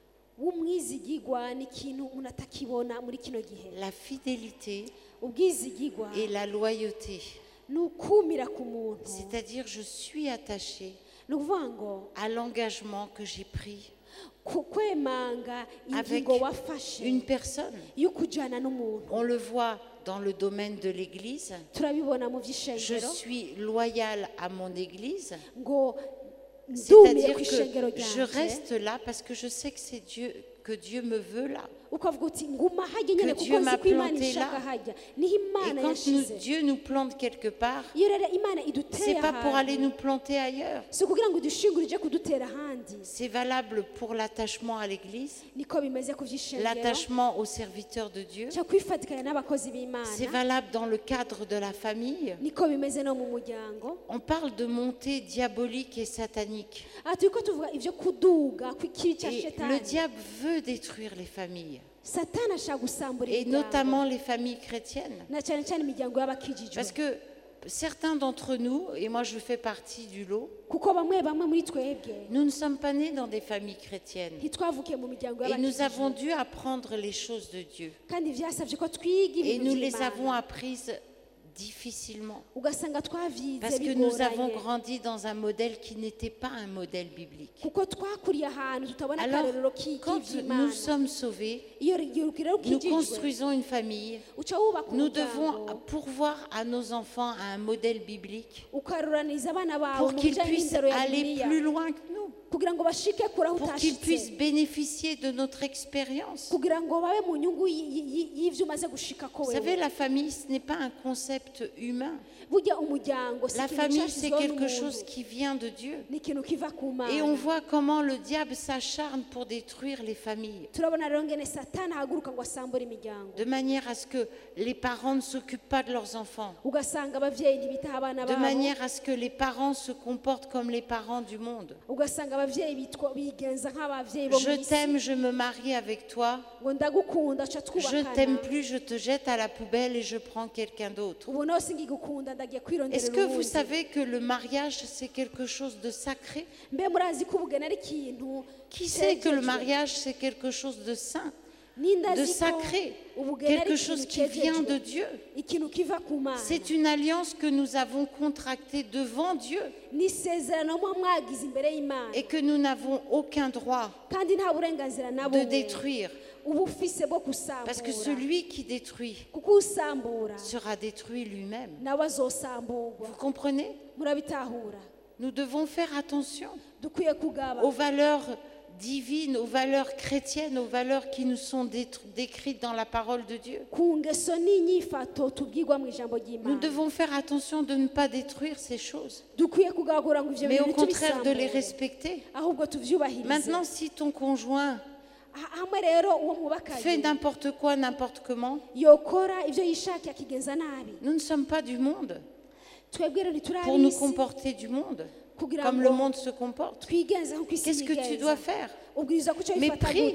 S3: w'umwizigigwa ni ikintu umuntu atakibona muri kino gihe.
S2: La fidélité
S3: Ubwizigigwa
S2: et la loyauté,
S3: ni ukumira ku muntu.
S2: c'est-à-dire je suis attachée
S3: Ni ukuvuga ngo
S2: à l'engagement que j'ai pris
S3: ku- kwemanga
S2: avec
S3: ingingo wafashe
S2: une personne.
S3: yo kujyana n'umuntu.
S2: On le voit dans le domaine de l'Église.
S3: Turabibona mu
S2: Je
S3: by'ishengero
S2: suis loyale à mon Église,
S3: ngo ndumire
S2: c'est-à-dire
S3: ku ishengero
S2: que je
S3: ryanjye.
S2: reste là parce que je sais que c'est Dieu, que Dieu me veut là.
S3: ukavuga uti nguma hajya nyine
S2: Que
S3: kuko
S2: Dieu
S3: nzi
S2: m'a
S3: ko Imana
S2: planté
S3: ishaka
S2: là.
S3: hajya niho
S2: Et
S3: Imana
S2: quand nous-
S3: yashize.
S2: Dieu nous plante quelque part,
S3: Iyo rero Imana iduteye
S2: c'est pas pour aller
S3: ahantu
S2: nous planter ailleurs.
S3: si ukugira ngo udushingure uje kudutera ahandi.
S2: C'est valable pour l'attachement à l'Église,
S3: Niko bimeze ku by'ishengero
S2: l'attachement aux serviteurs de Dieu.
S3: cyo kwifatikanya n'abakozi b'Imana.
S2: C'est valable dans le cadre de la famille.
S3: Niko bimeze no mu muryango.
S2: On parle de montée diabolique et satanique.
S3: aha turiko tuvuga ibyo kuduga kw'ikibi cya
S2: Et le
S3: shetani.
S2: diable veut détruire les familles,
S3: Satani ashaka gusambura
S2: et
S3: imiryango
S2: notamment les familles chrétiennes.
S3: na cyane cyane imiryango y'abakijijwe.
S2: Parce que certains d'entre nous, et moi je fais partie du lot,
S3: kuko bamwe bamwe muri twebwe
S2: nous ne sommes pas nés dans des familles chrétiennes.
S3: ntitwavukiye mu miryango
S2: Et nous avons
S3: y'abakijijwe
S2: dû apprendre les choses de Dieu.
S3: kandi vyasabye ko twiga
S2: Et
S3: ibintu
S2: nous les avons
S3: by'Imana.
S2: apprises difficilement.
S3: ugasanga twavyize
S2: Parce que nous avons
S3: bigoranye
S2: grandi dans un modèle qui n'était pas un modèle biblique.
S3: kuko twakuriye ahantu tutabona
S2: Alors,
S3: akarorero ki-
S2: quand
S3: k'ivy'Imana.
S2: nous sommes sauvés,
S3: iyo iyo rero
S2: nous
S3: ukijijwe
S2: construisons une famille,
S3: uca wubaka
S2: nous
S3: umuryango
S2: devons pourvoir à nos enfants à un modèle biblique
S3: ukaruraniza abana bawe
S2: pour
S3: mu
S2: qu'ils
S3: bijanye
S2: puissent
S3: n'indero ya
S2: aller
S3: Bibiliya
S2: plus loin que nous,
S3: kugira ngo bashike kure aho
S2: pour qu'ils puissent
S3: utashitse
S2: bénéficier de notre expérience.
S3: kugira ngo babe mu nyungu y- y- y'ivyo umaze gushikako
S2: Vous savez,
S3: wewe.
S2: la famille, ce n'est pas un concept humain.
S3: burya umuryango si
S2: La
S3: ikintu
S2: famille, c'est
S3: cashizweho
S2: quelque
S3: n'umuntu.
S2: chose qui vient de Dieu.
S3: ni ikintu kiva ku
S2: Et on
S3: Mana.
S2: voit comment le diable s'acharne pour détruire les familles,
S3: turabona rero ngene satani ahaguruka ngo asambure imiryango
S2: de manière à ce que les parents ne s'occupent pas de leurs enfants,
S3: ugasanga abavyeyi ntibitaho abana
S2: de
S3: babo
S2: manière à ce que les parents se comportent comme les parents du monde.
S3: ugasanga abavyeyi bitwa- bigenza nk'abavyeyi bo
S2: Je
S3: mw'isi
S2: t'aime, je me marie avec toi.
S3: ngo ndagukunda ca
S2: Je t'aime
S3: twubakana
S2: plus, je te jette à la poubelle et je prends quelqu'un d'autre.
S3: ubu nawe singigukunda ndagiye kwirondera
S2: Est-ce que vous
S3: uwundi.
S2: savez que le mariage, c'est quelque chose de sacré?
S3: mbe murazi ko ubugeni ari ikintu
S2: Qui sait que le
S3: cejejwe?
S2: mariage, c'est quelque chose de saint,
S3: Ninde
S2: de
S3: azi ko
S2: sacré,
S3: ubugeni ari
S2: quelque
S3: ikintu
S2: chose qui vient de
S3: cejejwe?
S2: Dieu?
S3: ikintu kiva ku Mana
S2: C'est une alliance que nous avons contractée devant Dieu
S3: n'isezerano muba mwagize imbere y'Imana
S2: et que nous n'avons aucun droit
S3: kandi nta burenganzira na
S2: de
S3: bumwe
S2: détruire.
S3: uba ufise bwo
S2: Parce que
S3: gusambura
S2: celui qui détruit
S3: kuko usambura
S2: sera détruit lui-même.
S3: nawe azosamburwa
S2: Vous comprenez?
S3: murabitahura
S2: Nous devons faire attention
S3: dukwiye kugaba
S2: aux valeurs divines, aux valeurs chrétiennes, aux valeurs qui nous sont détru- décrites dans la parole de Dieu.
S3: ku ngeso n'inyifato tubwirwa mu ijambo
S2: Nous
S3: ry'Imana
S2: devons faire attention de ne pas détruire ces choses,
S3: dukwiye kugagura ngo ivyo
S2: mais au
S3: bintu
S2: contraire de les
S3: tubisambure
S2: respecter.
S3: ahubwo tuvyubahirize
S2: Maintenant, si ton conjoint
S3: Ha- hamwe rero uwo
S2: fait
S3: mwubakanye
S2: n'importe quoi, n'importe comment,
S3: yokora ivyo yishakiye akigenza nabi
S2: nous ne sommes pas du monde
S3: twebwe rero
S2: pour nous
S3: ntiturabisi
S2: comporter du monde,
S3: kugira
S2: comme le
S3: ngo
S2: monde se comporte.
S3: twigenze nk'uko isi
S2: Qu'est-ce que tu
S3: yigenza
S2: dois faire?
S3: ubwirizwa kuco
S2: Mais
S3: bifata
S2: prie.
S3: gute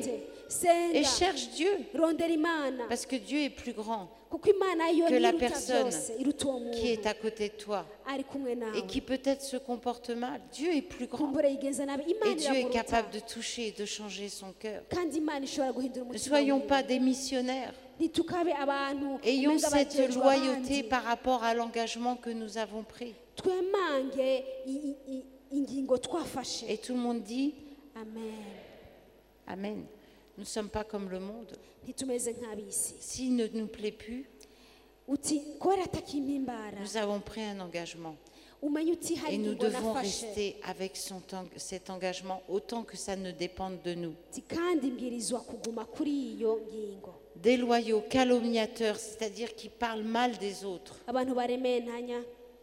S3: senga
S2: et cherche Dieu.
S3: rondera imana
S2: Parce que Dieu est plus grand
S3: kuko imana yo
S2: que la
S3: niruta
S2: personne
S3: byose iruta uwo
S2: qui est
S3: muntu
S2: à côté de toi
S3: ari kumwe nawe
S2: et qui peut-être se comporte mal. Dieu est plus grand.
S3: kumbura yigenza nabi imana
S2: Et Dieu est
S3: iramuruta
S2: capable de toucher et de changer son cœur.
S3: kandi imana ishobora guhindura
S2: Ne
S3: umutima
S2: soyons
S3: w'umuntu.
S2: pas des missionnaires.
S3: ntitukabe abantu
S2: Ayons
S3: umenga
S2: cette
S3: bajejwe
S2: loyauté
S3: abandi.
S2: par rapport à l'engagement que nous avons pris.
S3: twemange i- i- i- ingingo twafashe
S2: Et tout le monde dit
S3: amen
S2: Amen. Nous ne sommes pas comme le monde.
S3: ntitumeze nk'ab'isi
S2: S'il ne nous plaît plus,
S3: uti kubera atakimpimbara
S2: nous avons pris un engagement.
S3: umenye uti hari
S2: Et nous
S3: ingingo
S2: devons
S3: nafashe
S2: rester avec son teng- cet engagement autant que ça ne dépende de nous.
S3: Uti kandi mbwirizwa kuguma kuri iyo ngingo
S2: Déloyaux, calomniateurs, c'est-à-dire qui parlent mal des autres.
S3: abantu barementanya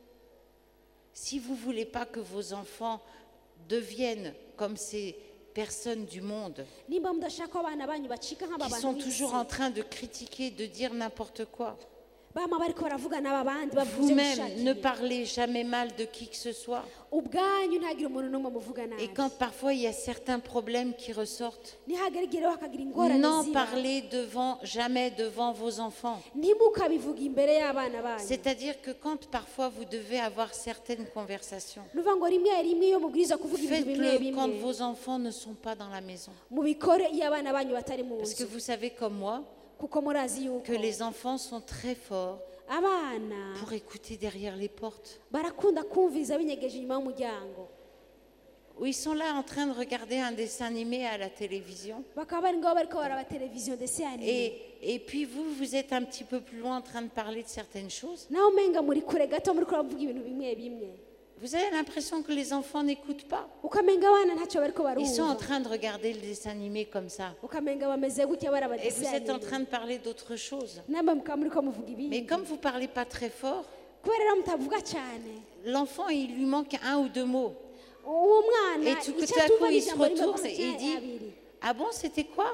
S2: Si vous ne voulez pas que vos enfants deviennent comme ces personnes du monde,
S3: nimba mudashaka ko abana banyu bacika nk'aba
S2: qui
S3: bantu
S2: sont
S3: b'isi,
S2: toujours en train de critiquer, de dire n'importe quoi,
S3: bama bariko baravuga n'aba bandi bavuze
S2: vous-même, ne
S3: bishakiye
S2: parlez jamais mal de qui que ce soit.
S3: ubwanyu ntihagire umuntu n'umwe muvuga nabi
S2: Et quand parfois il y a certains problèmes qui ressortent,
S3: ntihagire igireho hakagira ingorane
S2: n'en
S3: ziba
S2: parlez devant, jamais devant vos enfants.
S3: ntimukabivuga imbere y'abana banyu
S2: C'est-à-dire que quand parfois vous devez avoir certaines conversations,
S3: nuvuga ngo rimwe rimwe iyo mubwiriza kuvuga ibintu bimwe
S2: faites-le quand
S3: bimwe
S2: vos enfants ne sont pas dans la maison.
S3: mubikore iyo abana banyu batari mu
S2: Parce que
S3: nzu
S2: vous savez comme moi
S3: kuko murazi yuko
S2: que les enfants sont très forts
S3: abana
S2: pour écouter derrière les portes.
S3: barakunda kumviriza binyegeje inyuma y'umuryango
S2: Ou ils sont là en train de regarder un dessin animé à la télévision.
S3: bakaba bari ngaho bariko baraba televiziyo ndetse yanini
S2: Et, et puis vous, vous êtes un petit peu plus loin en train de parler de certaines choses.
S3: nawe umenga muri kure gato muri kuravuga ibintu bimwe bimwe
S2: Vous avez l'impression que les enfants n'écoutent pas.
S3: ukamenga abana ntacyo bariko
S2: Ils sont en
S3: barumva
S2: train de regarder le dessin animé comme ça.
S3: ukamenga bameze gutya baraba
S2: Et vous êtes en
S3: design
S2: train de parler d'autre chose.
S3: namba mukaba muriko muvuga
S2: Mais
S3: ibindi
S2: comme vous ne parlez pas très fort,
S3: kubera rero mutavuga cyane
S2: l'enfant, il lui manque un ou deux mots.
S3: uwo mwana
S2: Et tout,
S3: icyo
S2: tout à coup,
S3: atumva
S2: il se
S3: n'ijambo rimwe
S2: retourne
S3: gusa
S2: et il
S3: cyangwa
S2: dit
S3: abiri
S2: Ah bon, c'était quoi?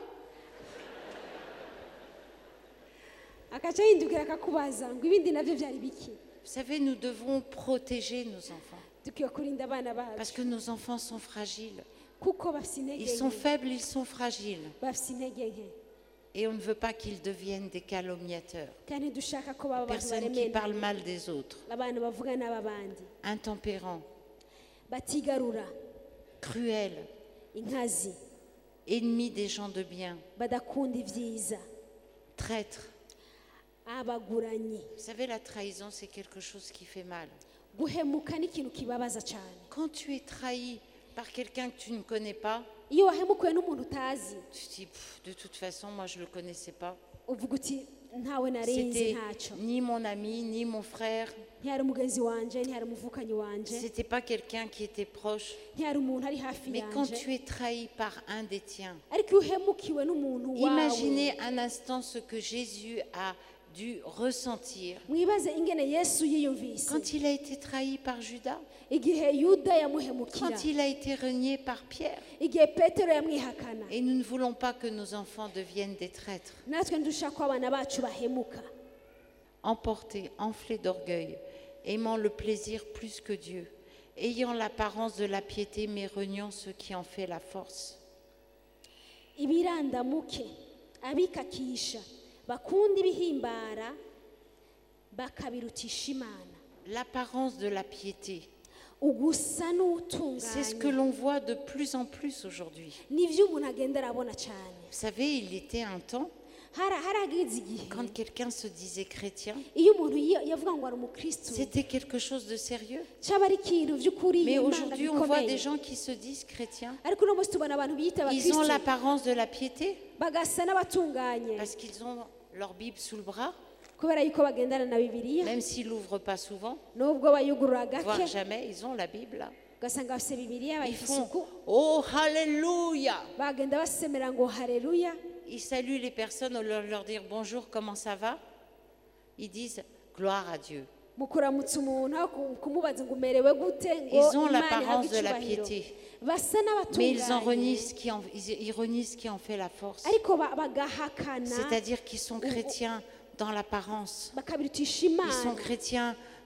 S3: akaca yindukira akakubaza ngo ibindi nabyo byari biki
S2: Vous savez, nous devons protéger nos enfants.
S3: dukwiye kurinda abana
S2: Parce
S3: bacu
S2: que nos enfants sont fragiles.
S3: kuko bafite intege
S2: Ils sont
S3: nke
S2: faibles, ils sont fragiles.
S3: bafite intege nke
S2: Et on ne veut pas qu'ils deviennent des calomniateurs.
S3: kandi dushaka ko baba abantu
S2: Personnes qui
S3: baremena
S2: parlent mal des autres.
S3: abantu bavuga n'aba bandi
S2: Intempérants,
S3: batigarura
S2: cruels,
S3: inkazi
S2: ennemis des gens de bien,
S3: badakunda ibyiza
S2: traîtres.
S3: abaguranyi
S2: Vous savez, la trahison, c'est quelque chose qui fait mal.
S3: guhemuka ni ikintu kibabaza cyane
S2: Quand tu es trahi par quelqu'un que tu ne connais pas,
S3: iyo wahemukiwe n'umuntu utazi
S2: tu te dis, Pff, de toute façon, moi, je ne le connaissais pas.
S3: uvuga uti ntawe narenze
S2: C'était
S3: ntacyo
S2: ni mon ami, ni mon frère.
S3: ntihari umugenzi wanje ntihari umuvukanyi wanje
S2: C'était pas quelqu'un qui était proche.
S3: ntihari umuntu ari hafi
S2: Mais quand
S3: yanje
S2: tu es trahi par un des tiens,
S3: ariko iyo uhemukiwe n'umuntu wawe
S2: imaginez un instant ce que Jésus a dû ressentir
S3: mwibaze ingene yesu yiyumvise
S2: quand il a été trahi par Judas,
S3: igihe yuda yamuhemukira
S2: quand il a été renié par Pierre.
S3: igihe petero yamwihakana
S2: Et nous ne voulons pas que nos enfants deviennent des traîtres,
S3: natwe ntidushaka ko abana bacu bahemuka
S2: emportés, enflés d'orgueil, aimant le plaisir plus que Dieu, ayant l'apparence de la piété, mais reniant ce qui en fait la force.
S3: ibirandamuke abikakisha bakunda ibihimbara bakabirutisha imana
S2: L'apparence de la piété,
S3: ugusa
S2: c'est ce que
S3: n'utunganye
S2: l'on voit de plus en plus aujourd'hui.
S3: nivyo umuntu agenda arabona cyane
S2: Vous savez, il était un temps,
S3: Hara- harageze igihe
S2: quand quelqu'un se disait chrétien,
S3: iyo umuntu yi- yavuga ngo ari umukristo
S2: c'était quelque chose de sérieux.
S3: cyaba ari ikintu by'ukuri
S2: Mais
S3: Imana
S2: aujourd'hui, on voit
S3: gikomeye.
S2: des gens qui se disent chrétiens.
S3: ariko uno munsi tubona abantu biyita
S2: Ils ont
S3: abakristo
S2: l'apparence de la piété
S3: bagasa n'abatunganye
S2: parce qu'ils ont leur Bible sous le bras,
S3: kubera yuko bagendana na bibiliya
S2: même s'ils l'ouvrent pas souvent,
S3: nubwo bayugurura
S2: voire
S3: gake
S2: jamais, ils ont la Bible là.
S3: ugasanga bafite bibiliya
S2: Ils
S3: bayifite
S2: font
S3: isuku
S2: Oh, Alléluia!
S3: bagenda basemera ngo hareruya
S2: Ils saluent les personnes au lieu de leur dire bonjour, comment ça va? Ils disent gloire à Dieu.
S3: mu kuramutsa umuntu aho ku- kumubaza ngo umerewe gute ngo
S2: Ils ont
S3: Imana
S2: l'apparence
S3: ihabwe
S2: de la
S3: icyubahiro.
S2: piété.
S3: basa
S2: Mais ils en
S3: n'abatunganye
S2: renient ce qui en, ils, ils renient ce qui en fait la force.
S3: ariko ba- bagahakana
S2: C'est-à-dire qu'ils sont chrétiens dans l'apparence.
S3: bakabirutisha
S2: Ils
S3: imana
S2: sont chrétiens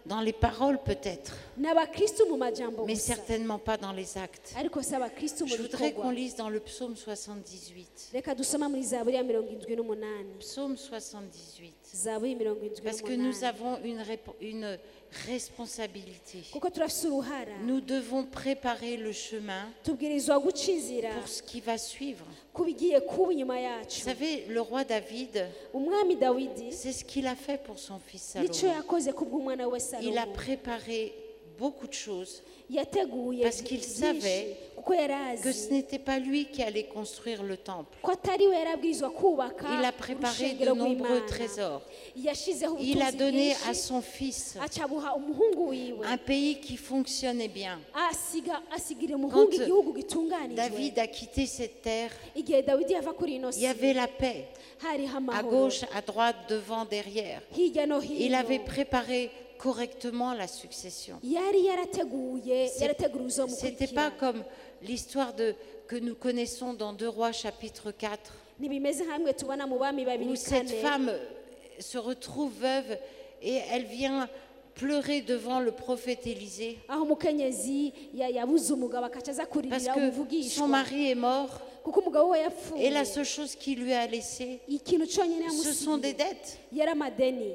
S2: dans les paroles peut-être,
S3: ni abakristo mu majambo
S2: mais
S3: gusa
S2: certainement pas dans les actes.
S3: ariko si abakristo mu
S2: Je voudrais qu'on
S3: bikorwa.
S2: lise dans le psaume soixante-dix-huit.
S3: Reka dusoma muri zaburi ya mirongo indwi n'umunani
S2: Psaume soixante-dix-huit.
S3: zaburi mirongo indwi
S2: Parce que nous
S3: n'umunani
S2: avons une, répo- une responsabilité.
S3: kuko turafise uruhara
S2: Nous devons préparer le chemin
S3: tubwirizwa guca inzira
S2: pour ce qui va suivre.
S3: ku bigiye kuba inyuma
S2: Vous
S3: yacu.
S2: savez, le roi David,
S3: Umwami Dawidi
S2: c'est ce qu'il a fait pour son fils
S3: nicyo
S2: Salomon.
S3: yakoze kubw'umwana we
S2: Il a
S3: Salomo,
S2: préparé beaucoup de choses
S3: yateguye
S2: parce qu'il
S3: byinshi
S2: savait
S3: kuko yari
S2: que
S3: azi
S2: ce n'était pas lui qui allait construire le temple.
S3: ko atari we yarabwirizwa kubaka
S2: Il a préparé de
S3: urushengero
S2: nombreux
S3: rw'Imana.
S2: trésors.
S3: Yashizeho
S2: Il a
S3: ubutunzi
S2: donné à
S3: bwinshi
S2: son fils
S3: acabuha umuhungu wiwe
S2: un pays qui fonctionnait bien.
S3: asiga asigira umuhungu
S2: Quand
S3: igihugu gitunganijwe.
S2: David a quitté cette terre,
S3: Igihe Dawidi yava kuri ino
S2: il
S3: si
S2: y avait la paix,
S3: hariho
S2: à
S3: amahoro
S2: gauche, à droite, devant, derrière.
S3: hirya no
S2: Il
S3: hino.
S2: avait préparé correctement la succession.
S3: yari yarateguye
S2: C'est-
S3: yarateguye
S2: C'était
S3: uzomukurikira.
S2: pas comme l'histoire de que nous connaissons dans deux Rois chapitre quatre,
S3: ntibimeze hamwe tubona mu bami
S2: où
S3: babiri
S2: cette
S3: kane
S2: femme se retrouve veuve et elle vient pleurer devant le prophète Élisée
S3: aho umukenyezi ya- yabuze umugabo akaca aza
S2: parce
S3: kuririra
S2: que son
S3: umuvugishwa
S2: mari est mort
S3: kuko umugabo we yapfuye
S2: et la seule chose qu'il lui a laissé,
S3: ikintu cyonyine
S2: ce sont des
S3: yamusigiye
S2: dettes.
S3: yari amadeni.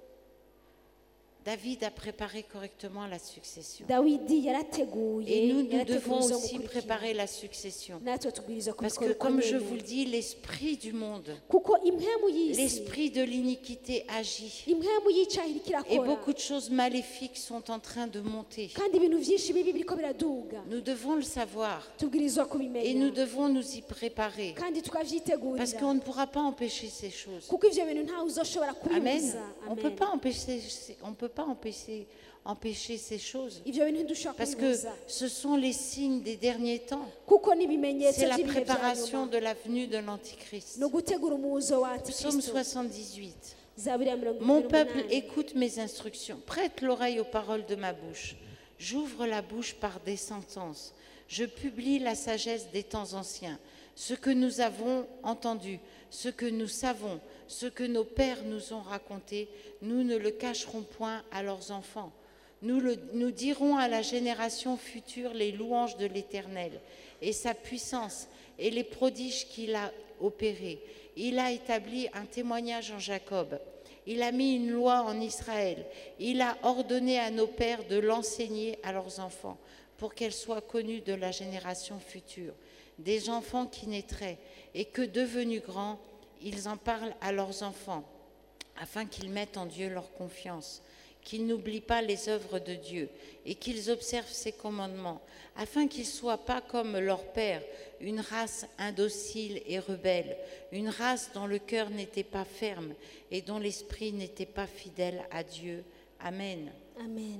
S2: David a préparé correctement la succession.
S3: Dawidi yarateguye
S2: Et nous, nous
S3: yarateguye
S2: devons aussi
S3: uzomukurikira.
S2: préparer la succession.
S3: natwe tubwirizwa
S2: Parce
S3: kubikora
S2: que,
S3: uko
S2: comme je
S3: nyene.
S2: vous le dis, l'esprit du monde,
S3: kuko impemu y'isi
S2: l'esprit de l'iniquité agit.
S3: impemu y'icyaha iriko
S2: Et
S3: irakora
S2: beaucoup de choses maléfiques sont en train de monter.
S3: kandi ibintu byinshi bibi biriko biraduga.
S2: Nous devons le savoir
S3: tubwirizwa
S2: et
S3: kubimenya
S2: nous devons nous y préparer.
S3: kandi
S2: Parce
S3: tukavyitegurira
S2: qu'on ne pourra pas empêcher ces choses.
S3: kuko ivyo bintu ntawe uzoshobora
S2: Amen.
S3: kubibuza.
S2: On peut pas empêcher, on peut pas empêcher, empêcher ces choses.
S3: ivyo bintu ntidushobora
S2: Parce que
S3: kubibuza
S2: ce sont les signes des derniers temps.
S3: kuko ni ibimenyetso
S2: C'est la
S3: by'ibihe vya
S2: préparation
S3: nyuma
S2: de la venue de l'Antichrist.
S3: ni ugutegura umuzo wa
S2: Psaume
S3: antikristo.
S2: soixante-dix-huit.
S3: zaburi ya mirongo
S2: Mon
S3: irindwi
S2: peuple,
S3: n'umunani.
S2: écoute mes instructions. Prête l'oreille aux paroles de ma bouche. J'ouvre la bouche par des sentences. Je publie la sagesse des temps anciens. Ce que nous avons entendu, ce que nous savons, ce que nos pères nous ont raconté, nous ne le cacherons point à leurs enfants. Nous, le- nous dirons à la génération future les louanges de l'Éternel et sa puissance et les prodiges qu'il a opérés. Il a établi un témoignage en Jacob. Il a mis une loi en Israël. Il a ordonné à nos pères de l'enseigner à leurs enfants pour qu'elle soit connue de la génération future. Des enfants qui naîtraient et que devenus grands, ils en parlent à leurs enfants afin qu'ils mettent en Dieu leur confiance, qu'ils n'oublient pas les œuvres de Dieu et qu'ils observent ses commandements, afin qu'ils ne soient pas comme leur père, une race indocile et rebelle, une race dont le cœur n'était pas ferme et dont l'esprit n'était pas fidèle à Dieu. Amen.
S3: amen.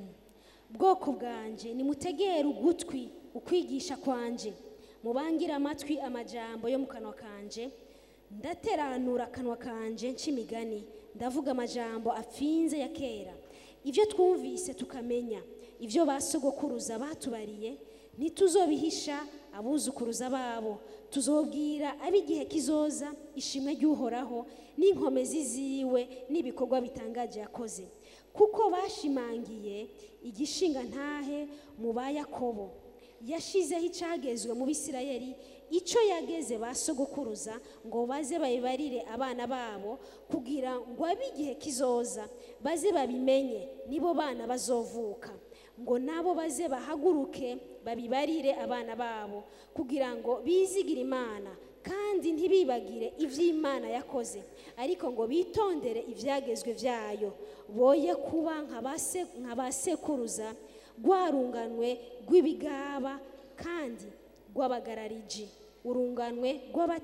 S3: bwoko bwanje nimutegere ugutwi ukwigisha kwanje mubangira amatwi amajambo yo mu kanwa kanje ndateranura akanwa kanje nshimigani ndavuga amajambo apfinze ya kera ibyo twumvise tukamenya ibyo basogokuruza batubariye ntituzobihisha abuzukuruza babo tuzobwira ab'igihe kizoza ishimwe ry'uhoraho n'inkomezi ziwe n'ibikorwa bitangaje yakoze kuko bashimangiye igishinga ntahe mu ba Yakobo yashizeho icyagezwe mu Bisirayeli icyo yageze basogokuruza ngo baze bayibarire abana babo kugira ngo ab'igihe kizoza baze babimenye nibo bana bazovuka ngo nabo baze bahaguruke babibarire abana babo kugira ngo bizigire Imana kandi ntibibagire iby'Imana yakoze ariko ngo bitondere ibyagezwe byayo boye kuba nka ba sekuruza rwarunganwe rw'ibigaba kandi rw'abagarariji urunganwe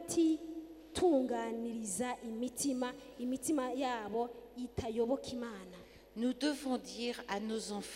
S3: rw'abatitunganiriza imitima imitima yabo itayoboka Imana.
S2: Nous devons dire à nos enfants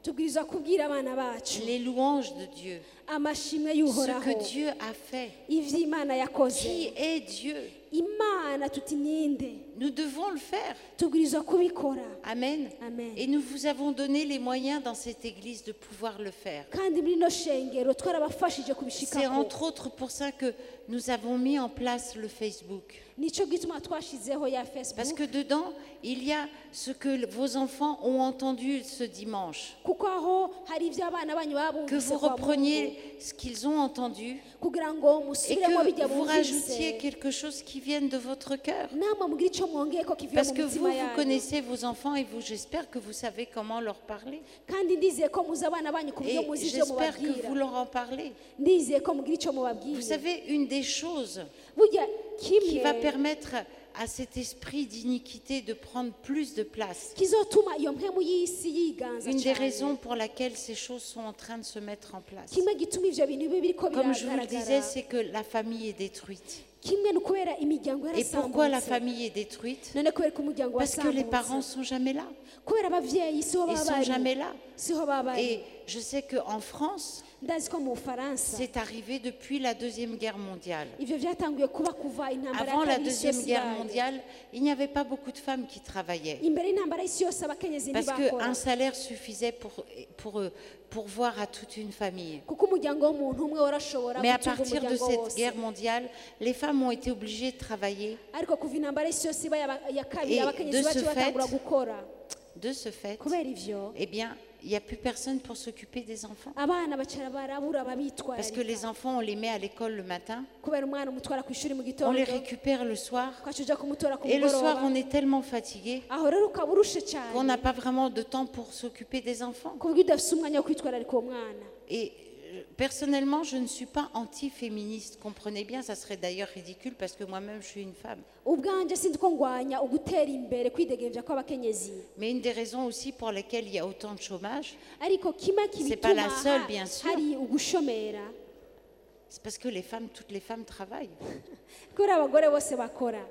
S3: tubwirizwa kubwira abana bacu
S2: les louanges de Dieu,
S3: amashimwe
S2: ce
S3: y'uhoraho
S2: que Dieu a fait.
S3: ivyo imana yakoze
S2: Qui est Dieu?
S3: imana tuti ninde
S2: Nous devons le faire.
S3: tubwirizwa kubikora
S2: Amen.
S3: Amen.
S2: Et nous vous avons donné les moyens dans cette église de pouvoir le faire.
S3: kandi muri no shengero twarabafashije
S2: C'est
S3: kubishikako
S2: entre autres pour ça que nous avons mis en place le Facebook.
S3: nico gituma twashizeho ya
S2: Parce
S3: Facebook
S2: que dedans, il y a ce que vos enfants ont entendu ce dimanche.
S3: kuko aho hari ivyo abana banyu
S2: Que
S3: babumvise
S2: vous
S3: kwa Mungu,
S2: repreniez ce qu'ils ont entendu
S3: kugira ngo
S2: et
S3: musubiremo bijya
S2: que vous rajoutiez
S3: bumvise
S2: quelque chose qui vienne de votre cœur.
S3: namwe mugira ico mwongeyeko kivuye
S2: Parce
S3: mu
S2: que vous,
S3: mitima
S2: vous
S3: yanyu
S2: connaissez vos enfants et vous, j'espère que vous savez comment leur parler.
S3: kandi ndizeye ko muzi abana banyu ku buryo
S2: Et
S3: muzi ivyo
S2: j'espère que
S3: mubabwira
S2: vous leur en parlez.
S3: ndizeye ko mugira ico
S2: Vous
S3: mubabwira
S2: savez, une des choses
S3: burya
S2: qui
S3: kimwe
S2: va permettre à cet esprit d'iniquité de prendre plus de place,
S3: kizotuma iyo mpemu y'isi yiganza
S2: une des
S3: cyane
S2: raisons pour laquelle ces choses sont en train de se mettre en place.
S3: kimwe gituma ivyo bintu bibe biriko
S2: Comme je vous le disais,
S3: biragaragara
S2: c'est que la famille est détruite.
S3: kimwe ni ukubera imiryango
S2: Et pourquoi la
S3: yarasambutse
S2: famille est détruite?
S3: none kubera ko umuryango
S2: Parce que les parents
S3: wasambutse
S2: sont jamais là.
S3: kubera abavyeyi siho
S2: Ils
S3: baba
S2: sont jamais
S3: bari
S2: là.
S3: siho baba bari
S2: Et je sais qu'en France,
S3: ndazi ko mu Bufaransa
S2: c'est arrivé depuis la Deuxième Guerre mondiale.
S3: ivyo vyatanguye kuba kuva intambara
S2: Avant
S3: ya
S2: la
S3: kabiri y'isi
S2: Deuxième
S3: yose
S2: Guerre
S3: ibaye.
S2: mondiale, il n'y avait pas beaucoup de femmes qui travaillaient.
S3: imbere y'intambara y'isi yose abakenyezi
S2: Parce
S3: ntibakora
S2: qu'un salaire suffisait pour, pour, euh, pour voir à toute une famille.
S3: kuko umuryango w'umuntu umwe warashobora
S2: Mais à
S3: gutunga
S2: partir de
S3: umuryango
S2: cette
S3: wose
S2: guerre mondiale, les femmes ont été obligées de travailler.
S3: ariko kuva intambara y'isi yose ibaye aba- iya kabiri
S2: Et
S3: abakenyezi
S2: de
S3: bacu
S2: ce
S3: batangura
S2: fait-
S3: gukora
S2: De ce fait,
S3: kubera ivyo
S2: eh bien, il n'y a plus personne pour s'occuper des enfants.
S3: abana bacara barabura
S2: Parce que les
S3: ababitwararika
S2: enfants, on les met à l'école le matin,
S3: kubera umwana umutwara ku ishuri mu
S2: on
S3: gitondo
S2: les récupère le soir,
S3: ukaca uja kumutora ku
S2: et le soir,
S3: mugoroba
S2: on est tellement fatigué
S3: aho rero ukaba urushe
S2: qu'on
S3: cyane
S2: n'a pas vraiment de temps pour s'occuper des enfants.
S3: ku buryo udafise umwanya wo kwitwararika uwo mwana
S2: Et euh, personnellement, je ne suis pas anti-féministe. Comprenez bien, ça serait d'ailleurs ridicule parce que moi-même, je suis une femme.
S3: ubwanje sinzi ko ngwanya ugutera imbere kwidegemvya kw'abakenyezi
S2: Mais une des raisons aussi pour lesquelles il y a autant de chômage,
S3: ariko kimwe
S2: C'est pas la
S3: kibituma
S2: seule,
S3: ha-
S2: bien sûr.
S3: hari ugushomera
S2: c'est parce que les femmes, toutes les femmes travaillent.
S3: kubera abagore bose bakora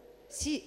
S2: Si,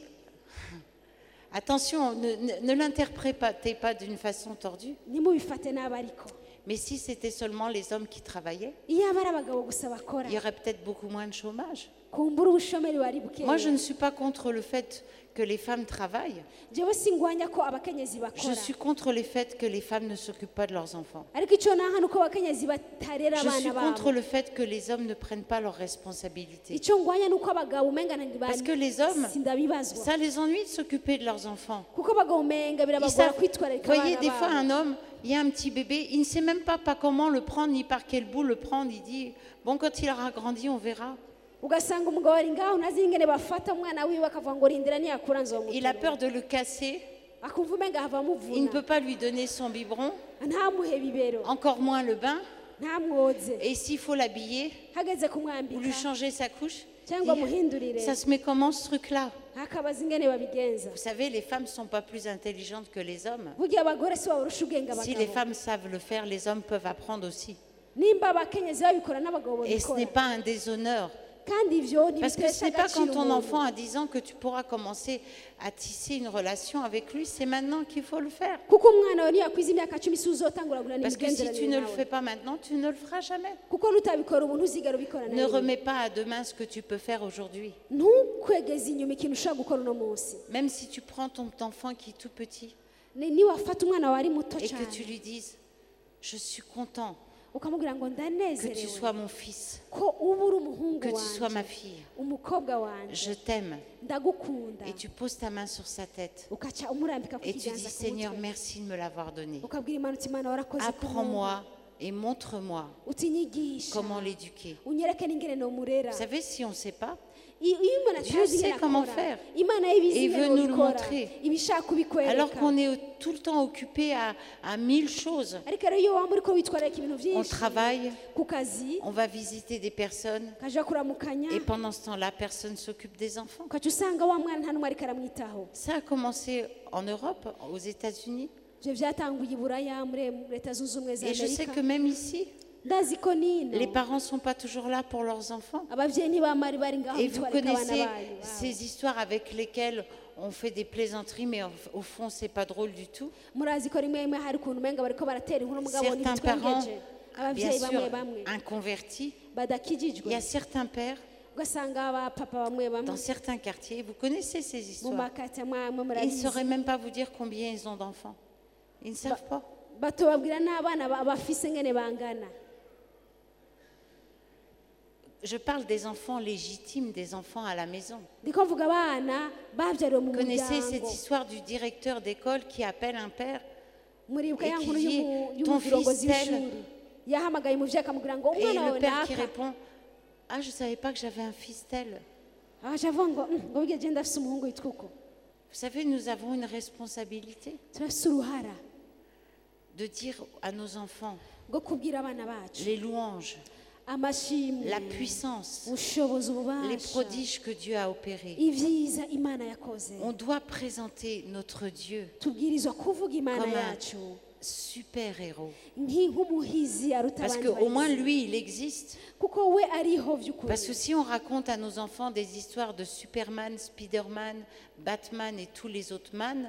S2: attention, ne, ne- ne l'interprétez pas d'une façon tordue,
S3: ntimubifate nabi ariko
S2: mais si c'était seulement les hommes qui travaillaient,
S3: iyo aba ari abagabo gusa bakora
S2: il y aurait peut-être beaucoup moins de chômage.
S3: kumbura ubushomeri wari bukeya
S2: Moi, je ne suis pas contre le fait que les femmes travaillent.
S3: jewe singwanya ko abakenyezi
S2: Je
S3: bakora
S2: suis contre le fait que les femmes ne s'occupent pas de leurs enfants.
S3: ariko icyo naha ni uko abakenyezi batarera
S2: Je suis
S3: abana
S2: contre
S3: babo
S2: le fait que les hommes ne prennent pas leurs responsabilités.
S3: icyo ngwanya ni uko abagabo umengana
S2: Parce que les hommes,
S3: sindabibazwa
S2: ça les ennuie de s'occuper de leurs enfants.
S3: kuko abagabo umenga
S2: Ils
S3: birabagora
S2: savent-
S3: kwitwararika
S2: voyez,
S3: abana
S2: des fois,
S3: babo
S2: un homme, il y a un petit bébé, il ne sait même pas, pas comment le prendre, ni par quel bout le prendre. Il dit, bon, quand il aura grandi, on verra.
S3: ugasanga umugabo ari ngaho ntazi ingene bafata umwana wiwe akavuga ngo rindira niyakura
S2: Il a
S3: nzomutora
S2: peur de le casser.
S3: akumva umenga hava
S2: Il ne
S3: amuvuna
S2: peut pas lui donner son biberon,
S3: ntamuhe bibero
S2: encore moins le bain.
S3: ntamwoze
S2: Et s'il faut l'habiller
S3: hageze
S2: ou lui
S3: kumwambika
S2: changer sa couche,
S3: cyangwa
S2: il-
S3: amuhindurire
S2: ça se met comment ce truc-là?
S3: ntakabaza ingene babigenza
S2: Vous savez, les femmes ne sont pas plus intelligentes que les hommes.
S3: burya abagore si babarusha ubwenge
S2: Si les
S3: abagabo
S2: femmes savent le faire, les hommes peuvent apprendre aussi.
S3: nimba abakenyezi babikora n'abagabo
S2: Et ce
S3: babikora
S2: n'est pas un déshonneur.
S3: kandi ivyo
S2: Parce que ce
S3: ntibitesha
S2: n'est pas
S3: agaciro
S2: quand ton
S3: umuntu.
S2: enfant a dix ans que tu pourras commencer à tisser une relation avec lui. C'est maintenant qu'il faut le faire.
S3: kuko umwana wawe niyakwiza imyaka cumi si uzotangura kugirana
S2: Parce que si tu
S3: imigenderanire
S2: ne le fais
S3: nawe
S2: pas maintenant, tu ne le feras jamais.
S3: kuko nutabikora ubu ntuzigera ubikora na
S2: Ne
S3: rimwe
S2: remets pas à demain ce que tu peux faire aujourd'hui.
S3: ntukwegeze inyuma ikintu ushobora gukora uno munsi
S2: Même si tu prends ton enfant qui est tout petit
S3: Ni- niwafata umwana wawe ari muto
S2: et que tu
S3: cyane
S2: lui dises, je suis content
S3: ukamubwira ngo
S2: que tu
S3: ndanezerewe
S2: sois mon fils,
S3: ko uba uri umuhungu
S2: que tu sois ma
S3: wanje
S2: fille.
S3: umukobwa wanje
S2: Je t'aime.
S3: ndagukunda
S2: Et tu poses ta main sur sa tête.
S3: ukaca umurambika ku
S2: Et tu dis,
S3: kiganza ku
S2: Seigneur,
S3: mutwe
S2: merci de me l'avoir donné.
S3: ukabwira imana uti imana warakoze
S2: Apprends-moi et montre-moi
S3: uti nyigisha
S2: comment l'éduquer.
S3: unyereke n'ingene nomurera
S2: Vous savez, si on ne sait pas,
S3: iyo umuntu
S2: Dieu
S3: atazi
S2: sait
S3: ingene
S2: comment
S3: akora
S2: faire.
S3: imana ibizi
S2: Et il
S3: ingene
S2: veut nous le
S3: ubikora
S2: montrer.
S3: ibishaka kubikwereka
S2: alors qu'on est au- tout le temps occupé à, à mille choses.
S3: ariko rero iyo waba uriko witwararika ibintu
S2: On
S3: byinshi
S2: travaille,
S3: ku kazi
S2: on va visiter des personnes,
S3: ukaja kuramukanya
S2: et pendant ce temps-là, personne ne s'occupe des enfants.
S3: ukaca usanga wa mwana nta n'umwe ariko aramwitaho
S2: Ça a commencé en Europe, aux États-Unis,
S3: ivyo vyatanguye i buraya muri leta zunze ubumwe za
S2: et je sais
S3: amerika
S2: que même ici,
S3: ndazi ko nino
S2: les parents ne sont pas toujours là pour leurs enfants.
S3: abavyeyi ntibamari bari ngaho
S2: Et vous
S3: bitwararika abana
S2: connaissez
S3: banyu
S2: ces histoires avec lesquelles on fait des plaisanteries, mais au, au fond, c'est pas drôle du tout.
S3: murazi ko rimwe rimwe hari ukuntu umenga bariko baratera inkuru mugabo
S2: Certains parents,
S3: ntitwengeje
S2: bien
S3: abavyeyi bamwe
S2: sûr,
S3: bamwe
S2: inconvertis. Il y
S3: badakijijwe
S2: a certains pères
S3: ugasanga abapapa bamwe bamwe
S2: dans certains quartiers, vous connaissez ces
S3: mu
S2: histoires.
S3: makati amwe amwe
S2: Ils ne
S3: murabizi
S2: sauraient même pas vous dire combien ils ont d'enfants. Ils ne savent pas.
S3: batobabwira n'abana ba- bafise ngene bangana.
S2: Je parle des enfants légitimes, des enfants à la maison.
S3: ndiko mvuga abana bavyariwe mu
S2: Vous connaissez cette
S3: muryango.
S2: histoire du directeur d'école qui appelle un père
S3: muribuka ya
S2: et qui
S3: nkuru
S2: dit,
S3: y'umu-
S2: ton
S3: y'umurongozi
S2: fils tel.
S3: w'ishuri yahamagaye umuvyeyi akamubwira ngo
S2: et
S3: umwana
S2: le
S3: wawe
S2: père qui
S3: naka
S2: répond, ah, je ne savais pas que j'avais un fils tel.
S3: aje avuga ngo "Mm, ngo burya je ndafise umuhungu witwa uko."
S2: Vous savez, nous avons une responsabilité
S3: turafise uruhara
S2: de dire à nos enfants
S3: bwo kubwira abana bacu
S2: les louanges,
S3: amashimwe
S2: la puissance,
S3: ubushobozi
S2: les
S3: ububasha
S2: prodiges que Dieu a opérés.
S3: ivyiza imana yakoze.
S2: On doit présenter notre Dieu
S3: tubwirizwa kuvuga imana
S2: Comme un-
S3: yacu
S2: super-héros.
S3: nk'umuhizi aruta
S2: Parce
S3: abandi
S2: qu'au moins,
S3: bahizi.
S2: lui, il existe.
S3: kuko we ariho vy'ukuri.
S2: Parce que si on raconte à nos enfants des histoires de Superman, Spiderman, Batman et tous les autres man,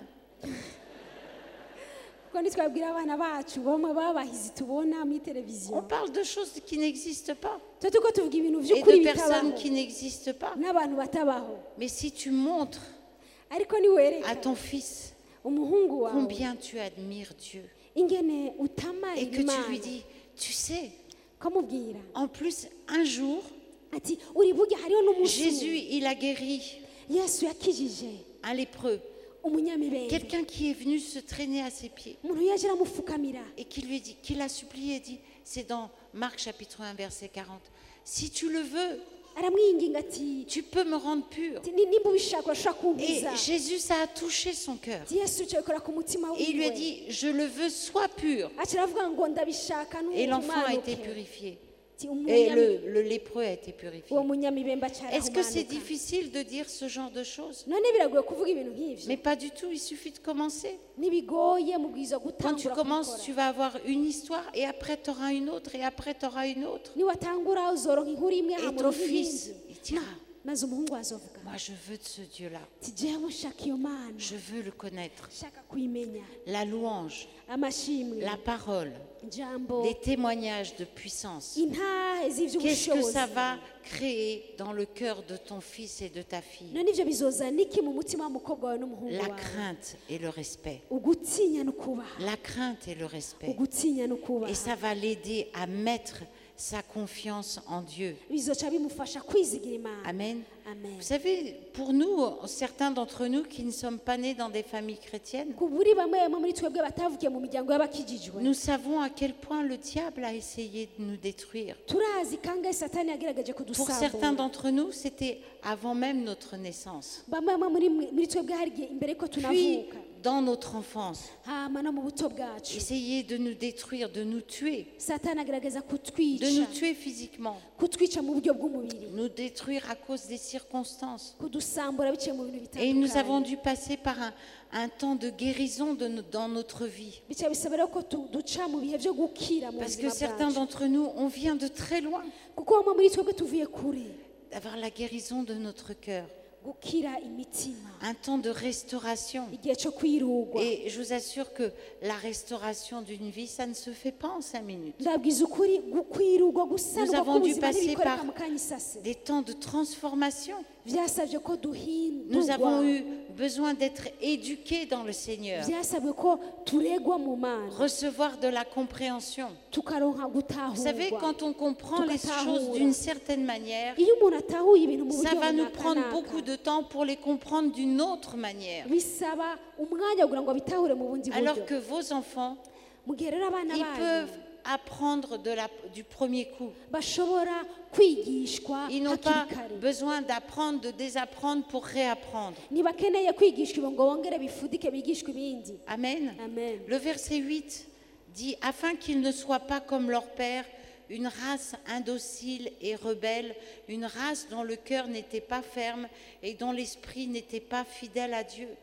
S3: kuko nitwabwira abana bacu bamwe babahizi tubona muri
S2: on
S3: televiziyo
S2: parle de choses qui n'existent pas
S3: tuba turiko tuvuga ibintu
S2: et
S3: vy'ukuri
S2: de personnes
S3: bitabaho
S2: qui n'existent pas.
S3: n'abantu batabaho.
S2: Mais si tu montres
S3: ariko
S2: à
S3: niwereka
S2: ton fils
S3: umuhungu wawe
S2: combien tu admires Dieu
S3: ingene
S2: et
S3: utamarira
S2: que tu
S3: imana
S2: lui dis, tu sais,
S3: ukamubwira
S2: en plus, un jour,
S3: ati uri burya hariho n'umunsi
S2: Jésus, il a guéri
S3: yesu yakijije
S2: un lépreux,
S3: umunyamibembe
S2: quelqu'un qui est venu se traîner à ses pieds
S3: umuntu yaje aramupfukamira
S2: et qui lui dit, qui l'a supplié et dit, c'est dans Marc chapitre un verset quarante, si tu le veux,
S3: aramwinginga ati
S2: tu peux me rendre pur.
S3: ati, "Ni- nimba ubishaka urashobora
S2: Et
S3: kunkiza."
S2: Jésus, ça a touché son cœur.
S3: Ati, yesu icyo bikora ku mutima
S2: Et il lui a
S3: wiwe
S2: dit, je le veux, sois pur.
S3: aca aravuga ngo ndabishaka
S2: Et l'enfant a été
S3: n'umumanuke.
S2: purifié.
S3: Ati,
S2: Et
S3: "Umunyami-
S2: le, le lépreux a été purifié.
S3: uwo munyamibembe aca
S2: Est-ce que c'est
S3: arahumanuka."
S2: difficile de dire ce genre de choses?
S3: none biragoye kuvuga ibintu nk'ivyo
S2: Mais pas du tout, il suffit de commencer.
S3: ntibigoye mubwiza
S2: Quand tu
S3: gutangura
S2: commences,
S3: kubikora.
S2: tu vas avoir une histoire et après tu auras une autre et après tu auras une autre.
S3: niwatangura uzoronka inkuru imwe
S2: Et ton
S3: hamuronka
S2: fils,
S3: iyindi
S2: il dira,
S3: maze umuhungu azovuga
S2: moi je veux de ce Dieu-là.
S3: ati jewe nshaka iyo mana
S2: Je veux le connaître.
S3: nshaka kuyimenya.
S2: La louange,
S3: amashimwe
S2: la parole,
S3: ijambo
S2: des témoignages de puissance.
S3: intahe
S2: Qu'est-ce que
S3: z'ivy'ubushobozi
S2: ça va créer dans le cœur de ton fils et de ta fille?
S3: none ivyo bizozana iki mu mutima w'umukobwa wawe n'umuhungu
S2: La
S3: wawe?
S2: crainte et le respect.
S3: ugutinya n'ukubaha
S2: La crainte et le respect.
S3: ugutinya n'ukubaha
S2: Et ça va l'aider à mettre sa confiance en Dieu.
S3: bizoca bimufasha kwizigira imana.
S2: Amen.
S3: Amen.
S2: Vous savez, pour nous, certains d'entre nous qui ne sommes pas nés dans des familles chrétiennes,
S3: ku buri bamwe bamwe muri twebwe batavukiye mu miryango y'abakijijwe
S2: nous savons à quel point le diable a essayé de nous détruire.
S3: turazi kangahe satani yagerageje
S2: Pour certains
S3: kudusambura.
S2: d'entre nous, c'était avant même notre naissance.
S3: bamwe bamwe muri muri twebwe hari igihe imbere ko
S2: Puis,
S3: tunavuka
S2: dans notre enfance,
S3: hama no mu buto bwacu
S2: essayer de nous détruire, de nous tuer,
S3: satani agerageza
S2: de
S3: kutwica
S2: nous tuer physiquement,
S3: kutwica mu buryo bw'umubiri
S2: nous détruire à cause des circonstances.
S3: kudusambura biciye mu bintu
S2: Et nous avons
S3: bitandukanye
S2: dû passer par un, un temps de guérison de no- dans notre vie.
S3: bica bisaba rero ko tu- duca mu bihe byo gukira mu
S2: Parce que
S3: buzima
S2: certains
S3: bwacu
S2: d'entre nous, on vient de très loin,
S3: kuko bamwe muri twebwe tuvuye kure
S2: d'avoir la guérison de notre cœur,
S3: gukira imitima
S2: un temps de restauration.
S3: igihe cyo kwirugwa.
S2: Et je vous assure que la restauration d'une vie, ça ne se fait pas en cinq minutes.
S3: ndabwiza ukuri gu- kwirugwa
S2: Nous
S3: gusanwa
S2: avons dû
S3: k'ubuzima
S2: passer
S3: ntibikoreka
S2: par
S3: mu kanya isase
S2: des temps de transformation.
S3: vyasabye ko
S2: Nous avons
S3: duhindurwa
S2: eu besoin d'être éduqués dans le Seigneur,
S3: vyasabwe ko turegwa mu mana
S2: recevoir de la compréhension.
S3: tukaronka
S2: Vous savez,
S3: gutahurwa.
S2: quand on comprend les
S3: Tukatahura.
S2: choses d'une certaine manière,
S3: iyo umuntu atahuye ibintu mu
S2: ça
S3: buryo
S2: va nous
S3: runaka
S2: prendre
S3: naka,
S2: beaucoup de temps pour les comprendre d'une autre manière.
S3: bisaba umwanya kugira ngo bitahure mu bundi
S2: Alors
S3: buryo
S2: que vos enfants,
S3: mu gihe rero abana
S2: ils
S3: banyu
S2: peuvent apprendre de la, du premier coup.
S3: bashobora kwigishwa
S2: Ils n'ont pas
S3: hakiri kare
S2: besoin d'apprendre, de désapprendre pour réapprendre.
S3: ntibakeneye kwigishwa ibi ngo bongere bifudike bigishwe ibindi.
S2: Amen.
S3: Amen.
S2: Le verset huit dit, afin qu'ils ne soient pas comme leur père, une race indocile et rebelle, une race dont le cœur n'était pas ferme et dont l'esprit n'était pas fidèle à Dieu.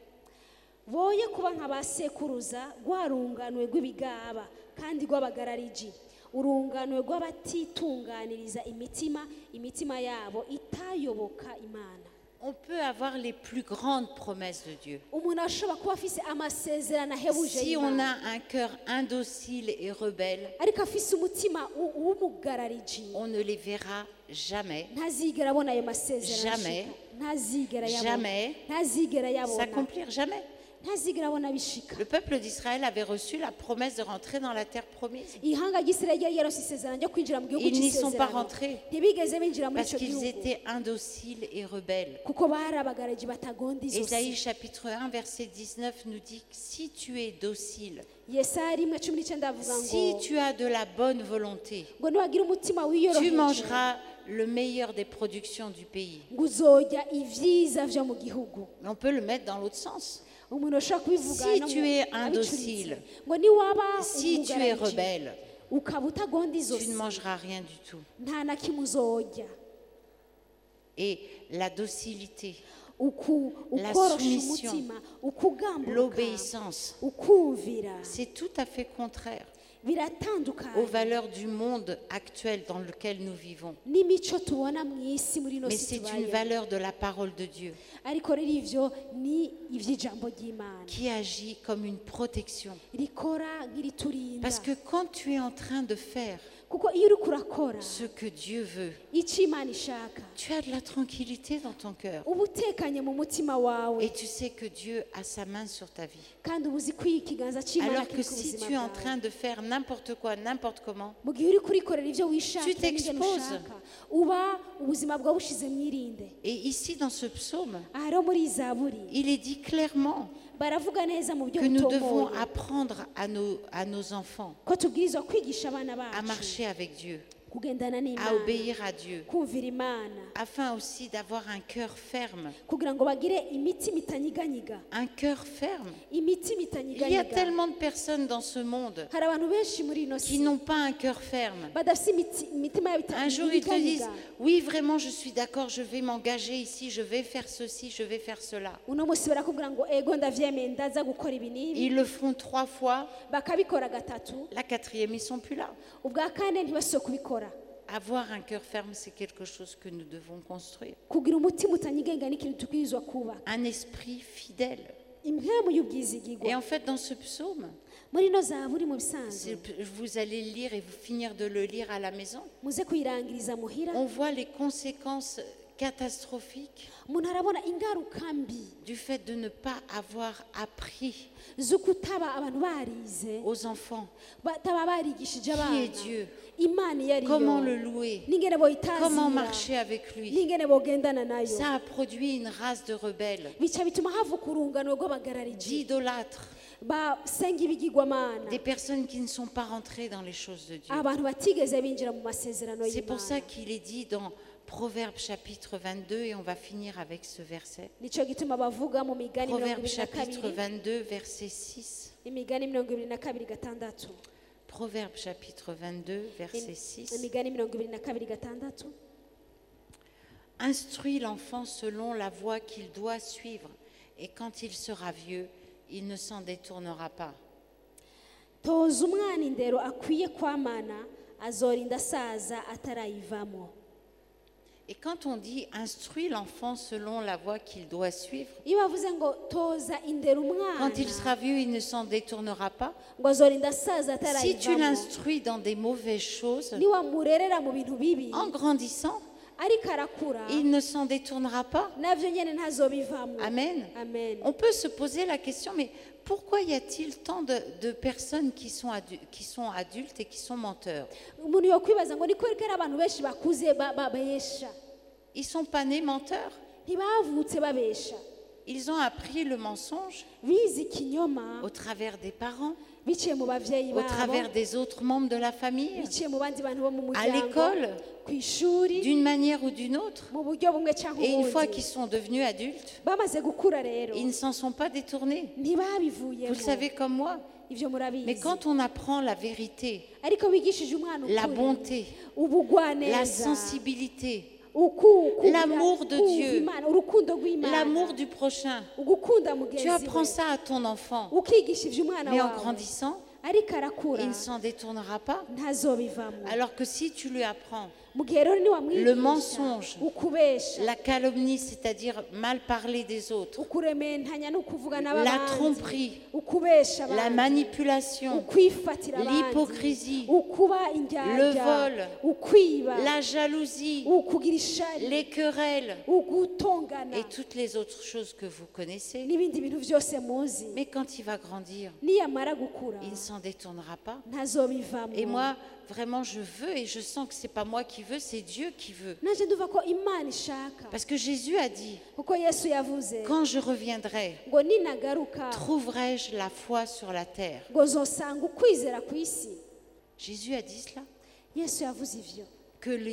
S3: boye kuba nka ba sekuruza rwarunganwe rw'ibigaba kandi rw'abagarariji urunganwe rw'abatitunganiriza imitima imitima yabo itayoboka imana.
S2: On peut avoir les plus grandes promesses de Dieu.
S3: umuntu ashobora kuba afise amasezerano ahebuje
S2: Si on
S3: y'Imana.
S2: a un cœur indocile et rebelle,
S3: ariko afise umutima u- w'umugarariji
S2: on ne les verra jamais.
S3: ntazigera abona ayo masezerano
S2: Jamais.
S3: ashika. ntazigera yabona
S2: Jamais
S3: ntazigera yabona
S2: s'accomplir, jamais.
S3: ntazigera abona bishika.
S2: Le peuple d'Israël avait reçu la promesse de rentrer dans la terre promise.
S3: ihanga ry'isirayeli ryari yarose isezerano ryo kwinjira mu gihugu
S2: Ils n'y sont pas
S3: cy'isezerano
S2: rentrés
S3: ntibigeze binjira muri
S2: parce
S3: icyo
S2: qu'ils
S3: gihugu
S2: étaient indociles et rebelles.
S3: kuko bari abagaraji batagonda
S2: Ésaïe
S3: izosi.
S2: chapitre un verset dix-neuf nous dit que si tu es docile,
S3: yesaya rimwe cumi n'icyenda avuga ngo
S2: si tu as de la bonne volonté,
S3: ngo niwagira umutima
S2: tu
S3: wiyoroheje
S2: mangeras le meilleur des productions du pays.
S3: ngo uzorya ibyiza byo mu gihugu.
S2: Mais on peut le mettre dans l'autre sens.
S3: umuntu ashobora kubivuga
S2: Si
S3: no mu-
S2: tu es
S3: abicuritse.
S2: indocile,
S3: ngo niwaba
S2: Si tu es
S3: umugarariji,
S2: rebelle,
S3: ukaba utagonda
S2: tu
S3: izosi
S2: ne mangeras rien du tout.
S3: nta na kimwe uzorya.
S2: Et la docilité,
S3: uku
S2: La
S3: ukorosha
S2: soumission,
S3: umutima ukugamburuka
S2: l'obéissance,
S3: ukumvira
S2: c'est tout à fait contraire aux
S3: biratandukanye
S2: valeurs du monde actuel dans lequel nous vivons.
S3: n'imico tubona mu isi muri ino
S2: Mais
S3: si
S2: c'est une
S3: tubayemo.
S2: valeur de la parole de Dieu
S3: ariko rero ivyo ni ivy'ijambo ry'Imana
S2: qui agit comme une protection.
S3: rikora nk'iriturinda
S2: Parce que quand tu es en train de faire
S3: kuko iyo uriko urakora
S2: ce que Dieu veut,
S3: icyo Imana ishaka
S2: tu as de la tranquillité dans ton cœur.
S3: uba utekanye mu mutima wawe
S2: Et tu sais que Dieu a sa main sur ta vie.
S3: kandi uba uzi ko ikiganza cy'Imana
S2: Alors
S3: kiri
S2: que
S3: ku
S2: si
S3: buzima
S2: tu es en
S3: bwawe.
S2: train de faire n'importe quoi, n'importe comment,
S3: mu gihe uri kurikorera ibyo wishakira
S2: Tu
S3: n'ibyo
S2: t'exposes.
S3: ushaka uba ubuzima bwawe bushize mwirinde.
S2: et ici dans ce psaume,
S3: aha rero muri Zaburi
S2: il est dit clairement
S3: baravuga neza mu buryo
S2: que nous devons
S3: butomoye
S2: apprendre à nos, à nos enfants
S3: ko tubwirizwa kwigisha abana
S2: à
S3: bacu
S2: marcher avec Dieu,
S3: kugendana
S2: à
S3: n'Imana
S2: obéir à Dieu,
S3: kumvira Imana
S2: afin aussi d'avoir un cœur ferme.
S3: kugira ngo bagire imitima itanyiganyiga
S2: Un cœur ferme.
S3: imitima
S2: Il y a
S3: itanyiganyiga.
S2: tellement de personnes dans ce monde
S3: hari abantu benshi muri ino
S2: qui
S3: si
S2: n'ont pas un cœur ferme.
S3: badafite imiti- imitima yabo
S2: Un jour, ils te disent,
S3: itanyiganyiga.
S2: oui, vraiment, je suis d'accord, je vais m'engager ici, je vais faire ceci, je vais faire cela.
S3: uno munsi barakubwira ngo ego ndavyemeye ndaza gukora ibi n'ibi
S2: Ils le font trois fois,
S3: bakabikora gatatu
S2: la quatrième, ils sont plus là.
S3: ubwa kane ntibasubire kubikora.
S2: Avoir un cœur ferme, c'est quelque chose que nous devons construire.
S3: kugira umutima utanyigenga n'ikintu tubwirizwa kubaka
S2: Un esprit fidèle.
S3: impwemu
S2: Et
S3: y'ubwizigigwa
S2: en fait, dans ce psaume,
S3: muri ino zaburi mu bisanzwe
S2: c'est- vous allez le lire et vous finir de le lire à la maison.
S3: muze kuyirangiriza muhira
S2: On voit les conséquences catastrophiques
S3: umuntu arabona ingaruka mbi
S2: du fait de ne pas avoir appris
S3: z'ukutaba abantu barize
S2: aux enfants
S3: bataba barigishije
S2: qui est
S3: abana
S2: Dieu,
S3: imana iyo ariyo
S2: comment le louer,
S3: n'ingene
S2: comment
S3: boyitazira
S2: marcher avec lui.
S3: n'ingene bogendana nayo
S2: Ça a produit une race de rebelles,
S3: bica bituma havuka urungano rw'abagarariji
S2: d'idolâtres,
S3: basenga ibigirwamana
S2: des personnes qui ne sont pas rentrées dans les choses de Dieu.
S3: abantu batigeze binjira mu masezerano
S2: C'est pour ça
S3: y'Imana.
S2: qu'il est dit dans Proverbe chapitre vingt-deux, et on va finir avec ce verset.
S3: nicyo gituma bavuga mu migani mirongo
S2: Proverbe
S3: ibiri na
S2: chapitre
S3: kabiri
S2: vingt-deux, verset six.
S3: imigani mirongo ibiri na kabiri gatandatu
S2: Proverbe chapitre vingt-deux, verset six.
S3: imigani mirongo ibiri na kabiri gatandatu
S2: Instruis l'enfant selon la voie qu'il doit suivre, et quand il sera vieux, il ne s'en détournera pas.
S3: toza umwana indero akwiye kwamana azorinda asaza atarayivamo.
S2: Et quand on dit instruis l'enfant selon la voie qu'il doit suivre,
S3: iyo bavuze ngo toza indero umwana
S2: quand il sera vieux, il ne s'en détournera pas.
S3: ngo azorinda asaza
S2: Si tu
S3: atarayivamo,
S2: l'instruis dans des mauvaises choses,
S3: niwamurerera mu bintu bibi
S2: en grandissant,
S3: ariko arakura
S2: il ne s'en détournera pas.
S3: navyo nyene ntazobivamo.
S2: Amen.
S3: Amen.
S2: On peut se poser la question, mais pourquoi y a-t-il tant de, de personnes qui sont, adu- qui sont adultes et qui sont menteurs?
S3: umuntu yokwibaza ngo ni kubera ko ari abantu benshi bakuze ba- babesha
S2: Ils ne sont pas nés menteurs.
S3: ntibavutse babesha
S2: Ils ont appris le mensonge
S3: bize ikinyoma
S2: au travers des parents,
S3: biciye mu bavyeyi
S2: au
S3: babo
S2: travers des autres membres de la famille,
S3: biciye mu bandi bantu bo mu
S2: à
S3: muryango
S2: l'école,
S3: ku ishuri
S2: d'une manière ou d'une autre.
S3: mu buryo bumwe cyangwa
S2: Et une fois
S3: ubundi
S2: qu'ils sont devenus adultes,
S3: bamaze gukura rero
S2: ils ne s'en sont pas détournés.
S3: ntibabivuyemo.
S2: Vous le savez comme moi.
S3: ivyo murabizi
S2: Mais quand on apprend la vérité,
S3: ariko wigishije umwana
S2: la
S3: ukuri
S2: bonté, la
S3: ubugwaneza
S2: sensibilité,
S3: uku- kugira-
S2: l'amour de
S3: kumva
S2: Dieu,
S3: Imana, urukundo rw'Imana
S2: l'amour du prochain,
S3: ugukunda
S2: tu
S3: mugenzi
S2: apprends
S3: we
S2: ça à ton enfant.
S3: ukigisha ivyo umwana
S2: Mais en
S3: wawe
S2: grandissant,
S3: ariko arakura
S2: il ne s'en détournera pas.
S3: ntazobivamo.
S2: Alors que si tu lui apprends
S3: mu gihe rero niwamwigisha
S2: Le mensonge.
S3: ukubesha
S2: la calomnie, c'est-à-dire mal parler des autres,
S3: ukurementanya n'ukuvuga
S2: la
S3: n'abandi
S2: tromperie,
S3: ukubesha
S2: la
S3: abandi
S2: manipulation,
S3: ukwifatira abandi
S2: l'hypocrisie,
S3: ukuba
S2: le
S3: indyarya
S2: vol,
S3: ukwiba
S2: la jalousie,
S3: ukugira ishari
S2: les querelles
S3: ugutongana
S2: et toutes les autres choses que vous connaissez.
S3: n'ibindi bintu byose muzi
S2: Mais quand il va grandir,
S3: niyamara gukura
S2: il ne s'en détournera pas.
S3: ntazobivamo
S2: Et moi, vraiment, je veux et je sens que ce n'est pas moi qui veux, c'est Dieu qui veut.
S3: naje nduva ko imana ishaka
S2: Parce que Jésus a dit,
S3: kuko yesu yavuze
S2: quand je reviendrai,
S3: ngo ninagaruka
S2: trouverai-je la foi sur la terre?
S3: ngo zosanga ukwizera ku isi
S2: Jésus a dit cela.
S3: yesu yavuze ivyo
S2: Que